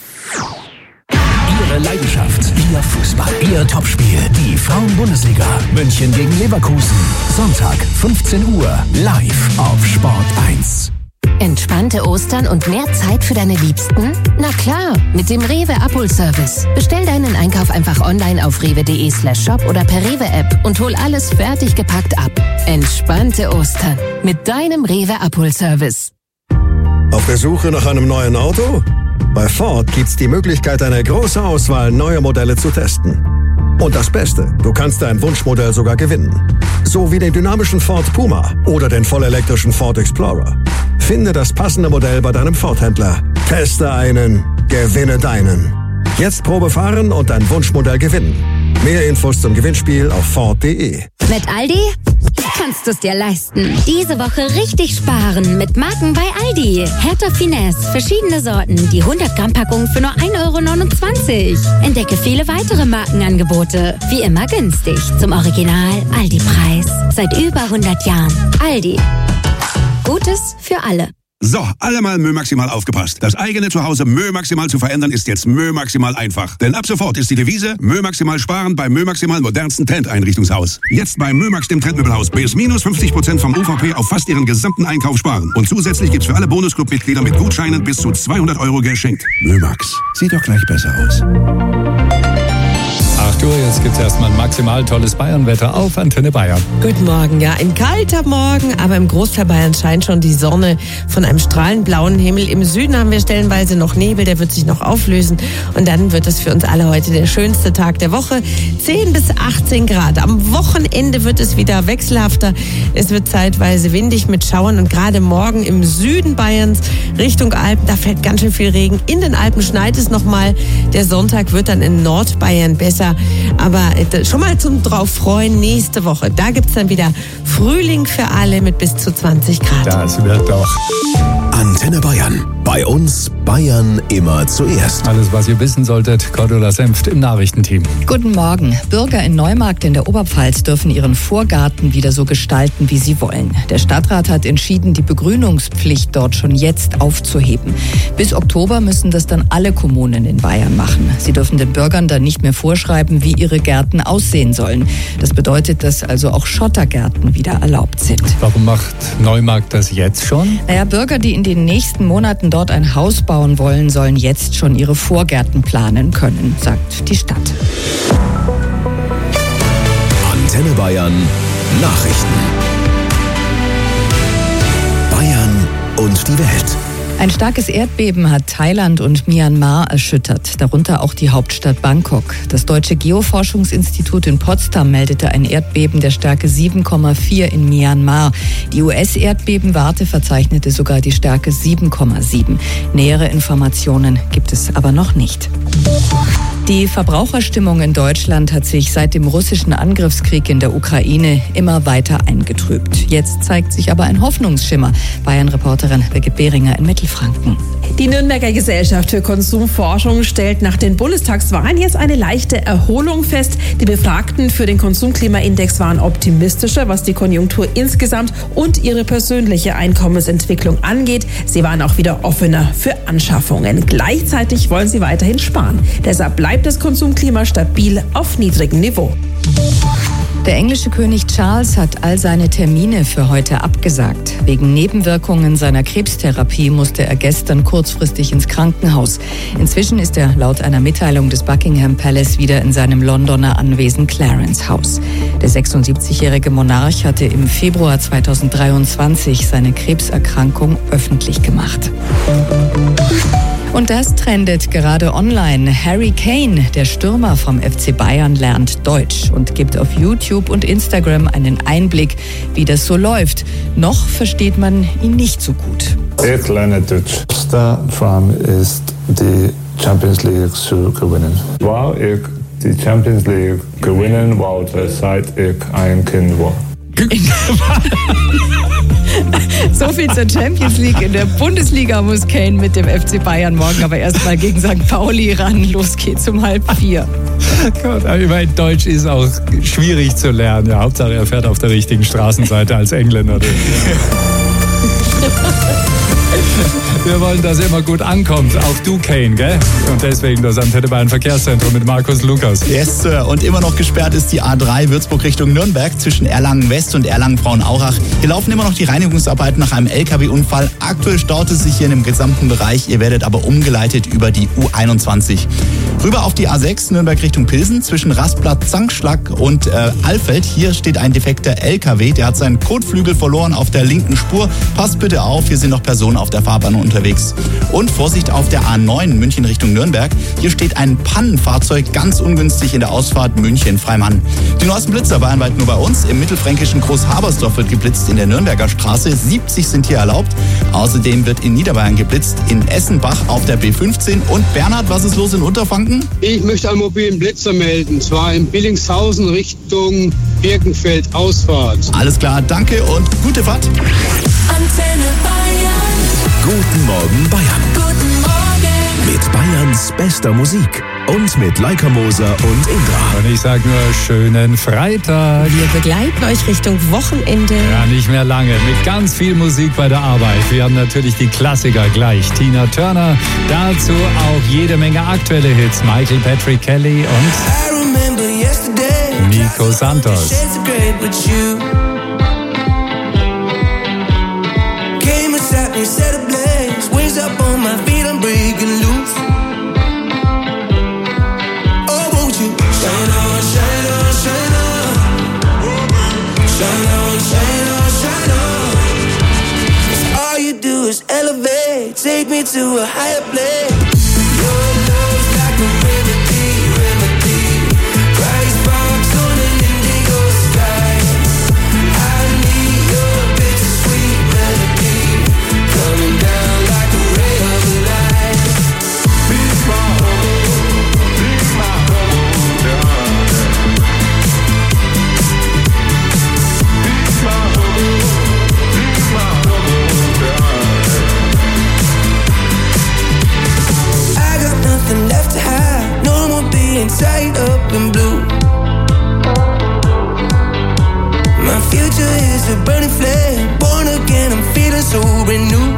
Ihre Leidenschaft, Ihr Fußball, Ihr Topspiel, die Frauen-Bundesliga. München gegen Leverkusen. Sonntag, fünfzehn Uhr, live auf Sport eins. Entspannte Ostern und mehr Zeit für deine Liebsten? Na klar, mit dem Rewe Abholservice. Bestell deinen Einkauf einfach online auf rewe.de slash shop oder per Rewe-App und hol alles fertig gepackt ab. Entspannte Ostern mit deinem Rewe Abholservice. Auf der Suche nach einem neuen Auto? Bei Ford gibt's die Möglichkeit, eine große Auswahl neuer Modelle zu testen. Und das Beste, du kannst dein Wunschmodell sogar gewinnen. So wie den dynamischen Ford Puma oder den vollelektrischen Ford Explorer. Finde das passende Modell bei deinem Ford-Händler. Teste einen, gewinne deinen. Jetzt Probe fahren und dein Wunschmodell gewinnen. Mehr Infos zum Gewinnspiel auf Ford punkt de. Mit Aldi kannst du es dir leisten. Diese Woche richtig sparen mit Marken bei Aldi. Hertha Finesse, verschiedene Sorten, die hundert Gramm Packung für nur ein Euro neunundzwanzig. Entdecke viele weitere Markenangebote. Wie immer günstig zum Original Aldi-Preis. Seit über hundert Jahren. Aldi. Gutes für alle. So, alle mal Mö Maximal aufgepasst. Das eigene Zuhause Mö Maximal zu verändern ist jetzt Mö Maximal einfach. Denn ab sofort ist die Devise Mö Maximal sparen beim Mö Maximal modernsten Trendeinrichtungshaus. Jetzt bei Mö Max dem Trendmöbelhaus bis minus fünfzig Prozent vom U V P auf fast ihren gesamten Einkauf sparen. Und zusätzlich gibt's für alle Bonusclub-Mitglieder mit Gutscheinen bis zu zweihundert Euro geschenkt. Mö Max. Sieht doch gleich besser aus. acht Uhr, jetzt gibt es erstmal ein maximal tolles Bayernwetter auf Antenne Bayern. Guten Morgen, ja, ein kalter Morgen, aber im Großteil Bayern scheint schon die Sonne von einem strahlend blauen Himmel. Im Süden haben wir stellenweise noch Nebel, der wird sich noch auflösen und dann wird es für uns alle heute der schönste Tag der Woche. zehn bis achtzehn Grad. Am Wochenende wird es wieder wechselhafter. Es wird zeitweise windig mit Schauern und gerade morgen im Süden Bayerns Richtung Alpen, da fällt ganz schön viel Regen. In den Alpen schneit es nochmal. Der Sonntag wird dann in Nordbayern besser. Aber schon mal zum drauf freuen, nächste Woche, da gibt es dann wieder Frühling für alle mit bis zu zwanzig Grad. Das wird doch. Antenne Bayern. Bei uns Bayern immer zuerst. Alles, was ihr wissen solltet, Cordula Senft im Nachrichtenteam. Guten Morgen. Bürger in Neumarkt in der Oberpfalz dürfen ihren Vorgarten wieder so gestalten, wie sie wollen. Der Stadtrat hat entschieden, die Begrünungspflicht dort schon jetzt aufzuheben. Bis Oktober müssen das dann alle Kommunen in Bayern machen. Sie dürfen den Bürgern dann nicht mehr vorschreiben, wie ihre Gärten aussehen sollen. Das bedeutet, dass also auch Schottergärten wieder erlaubt sind. Warum macht Neumarkt das jetzt schon? Naja, Bürger, die in den nächsten Monaten dort ein Haus bauen wollen, sollen jetzt schon ihre Vorgärten planen können, sagt die Stadt. Antenne Bayern Nachrichten. Bayern und die Welt. Ein starkes Erdbeben hat Thailand und Myanmar erschüttert, darunter auch die Hauptstadt Bangkok. Das Deutsche Geoforschungsinstitut in Potsdam meldete ein Erdbeben der Stärke sieben Komma vier in Myanmar. Die U S-Erdbebenwarte verzeichnete sogar die Stärke sieben Komma sieben. Nähere Informationen gibt es aber noch nicht. Die Verbraucherstimmung in Deutschland hat sich seit dem russischen Angriffskrieg in der Ukraine immer weiter eingetrübt. Jetzt zeigt sich aber ein Hoffnungsschimmer. Bayern-Reporterin Birgit Behringer in Mittelfranken. Die Nürnberger Gesellschaft für Konsumforschung stellt nach den Bundestagswahlen jetzt eine leichte Erholung fest. Die Befragten für den Konsumklimaindex waren optimistischer, was die Konjunktur insgesamt und ihre persönliche Einkommensentwicklung angeht. Sie waren auch wieder offener für Anschaffungen. Gleichzeitig wollen sie weiterhin sparen. Deshalb bleibt das Konsumklima stabil auf niedrigem Niveau. Der englische König Charles hat all seine Termine für heute abgesagt. Wegen Nebenwirkungen seiner Krebstherapie musste er gestern kurzfristig ins Krankenhaus. Inzwischen ist er laut einer Mitteilung des Buckingham Palace wieder in seinem Londoner Anwesen Clarence House. Der sechsundsiebzigjährige Monarch hatte im Februar zweitausenddreiundzwanzig seine Krebserkrankung öffentlich gemacht. Und das trendet gerade online. Harry Kane, der Stürmer vom F C Bayern, lernt Deutsch und gibt auf YouTube und Instagram einen Einblick, wie das so läuft. Noch versteht man ihn nicht so gut. Ich lerne Deutsch. Das Traum ist, die Champions League zu gewinnen. Weil ich die Champions League gewinnen wollte, seit ich ein Kind war. So viel zur Champions League. In der Bundesliga muss Kane mit dem F C Bayern morgen aber erstmal gegen Sankt Pauli ran. Los geht's um halb vier. Gott, aber ich meine, Deutsch ist auch schwierig zu lernen. Ja, Hauptsache er fährt auf der richtigen Straßenseite als Engländer. Wir wollen, dass immer gut ankommt. Auch du, Kane, gell? Und deswegen das Antenne Bayern Verkehrszentrum mit Markus Lukas. Yes, Sir. Und immer noch gesperrt ist die A drei Würzburg Richtung Nürnberg zwischen Erlangen West und Erlangen Frauenaurach. Hier laufen immer noch die Reinigungsarbeiten nach einem L K W-Unfall. Aktuell staut es sich hier in dem gesamten Bereich. Ihr werdet aber umgeleitet über die U einundzwanzig. Rüber auf die A sechs Nürnberg Richtung Pilsen zwischen Rastplatz Zankschlag und äh, Alfeld. Hier steht ein defekter L K W. Der hat seinen Kotflügel verloren auf der linken Spur. Passt bitte auf, hier sind noch Personen auf der Fahrbahn unterwegs. Und Vorsicht auf der A neun München Richtung Nürnberg. Hier steht ein Pannenfahrzeug ganz ungünstig in der Ausfahrt München-Freimann. Die neuesten Blitzer bayernweit nur bei uns. Im mittelfränkischen Großhabersdorf wird geblitzt in der Nürnberger Straße. siebzig sind hier erlaubt. Außerdem wird in Niederbayern geblitzt in Essenbach auf der B fünfzehn. Und Bernhard, was ist los in Unterfranken? Ich möchte einen mobilen Blitzer melden. Zwar in Billingshausen Richtung Birkenfeld Ausfahrt. Alles klar, danke und gute Fahrt. Antenne Bayern. Guten Morgen Bayern. Guten Morgen. Mit Bayerns bester Musik. Und mit Leica Moser und Indra. Und ich sag nur schönen Freitag. Wir begleiten euch Richtung Wochenende. Ja, nicht mehr lange. Mit ganz viel Musik bei der Arbeit. Wir haben natürlich die Klassiker gleich. Tina Turner. Dazu auch jede Menge aktuelle Hits. Michael Patrick Kelly und Nico Santos. Set ablaze, wings up on my feet, I'm breaking loose. Oh, won't you shine on, shine on, shine on, shine on, shine on, shine on. 'Cause all you do is elevate, take me to a higher place. Your love's like a remedy, remedy. Bright sparks on an indigo sky. I need your bittersweet melody. Coming down like a ray of light. Be my home, be my home, darling. Be my home, be my home, darling. I got nothing left to hide. No more being tied up in blue. My future is a burning flame. Born again, I'm feeling so renewed.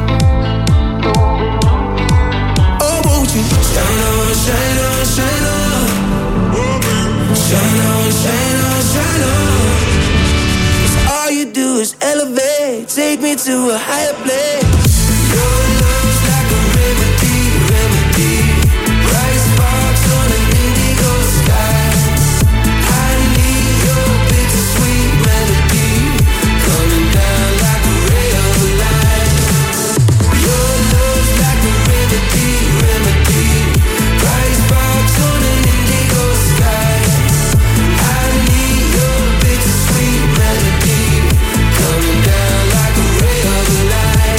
Oh, won't you shine on, shine on, shine on. Shine on, shine on, shine on. 'Cause all you do is elevate, take me to a higher place. Your love's like a remedy, remedy. Bright sparks on an indigo sky. I need your bittersweet melody. Coming down like a ray of light. Your love's like a remedy, remedy. Bright sparks on an indigo sky. I need your bittersweet melody. Coming down like a ray of light.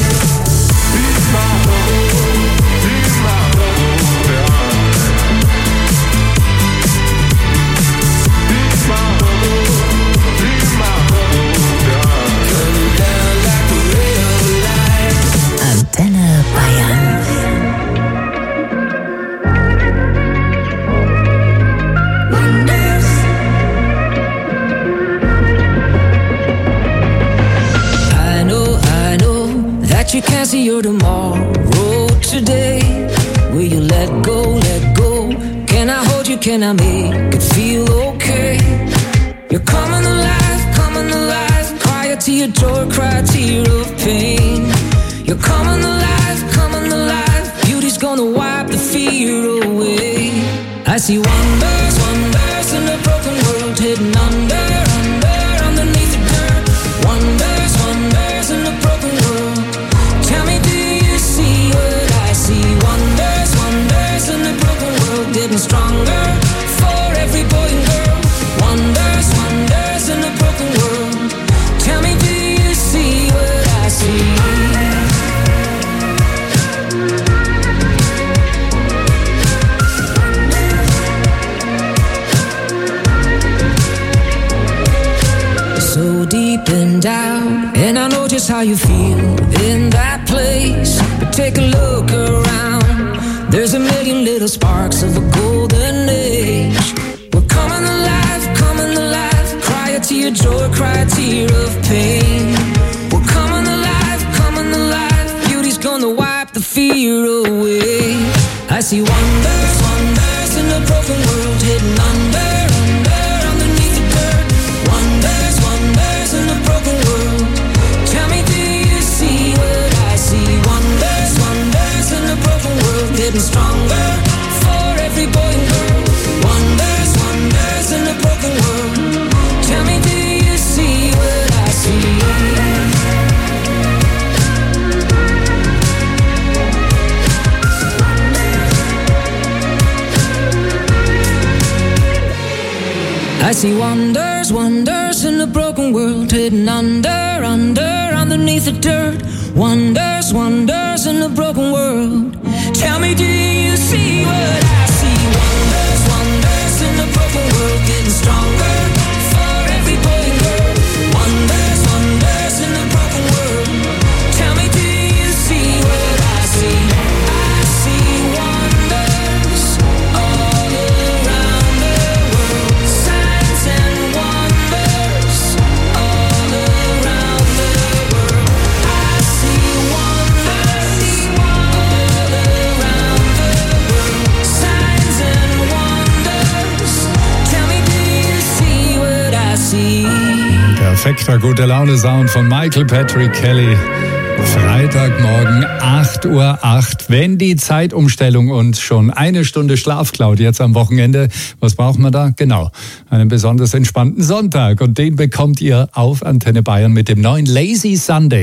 can't see your tomorrow today. Will you let go, let go? Can I hold you, can I make it feel okay? You're coming alive, coming alive. Cry a tear, joy, cry a tear of pain. You're coming alive, coming alive. Beauty's gonna wipe the fear away. I see wonders, wonders in a broken world, hidden under, under, underneath the dirt. Wonders, wonders in a broken world. Tell me, do you see what I see? Wonders, wonders in a broken world, getting stronger for every boy and girl. Wonders, wonders in a broken world. Tell me, do you see what I see? So deep and down, and I know just how you feel in that place. But take a look around, there's a million little sparks of a golden age. We're coming alive, coming alive. Cry a tear, joy, cry a tear of pain. We're coming alive, coming alive. Beauty's gonna wipe the fear away. I see wonders, wonders in a broken world, hidden under, under, underneath the dirt. Wonders, wonders in a broken world. Tell me, do you see what I see? Wonders, wonders in a broken world, getting stronger for every boy and girl. Wonders, wonders in a broken world. Tell me, do you see what I see? I see wonders, wonders in a broken world, hidden under, under, underneath the dirt. Wonders, wonders in a broken world. Tell me, do you see what I see? Wonders, wonders in a broken world, getting stronger for every boy and girl. Wonders, wonders in a broken world. Tell me, do you see what I see? I see wonders all around the world. Signs and wonders all around the world. I see wonders all around the world. Signs and wonders. Tell me, do you see what I see? Perfekter gute Laune-Sound von Michael Patrick Kelly. Freitagmorgen acht Uhr acht. Wenn die Zeitumstellung uns schon eine Stunde Schlaf klaut jetzt am Wochenende, was braucht man da? Genau, einen besonders entspannten Sonntag. Und den bekommt ihr auf Antenne Bayern mit dem neuen Lazy Sunday.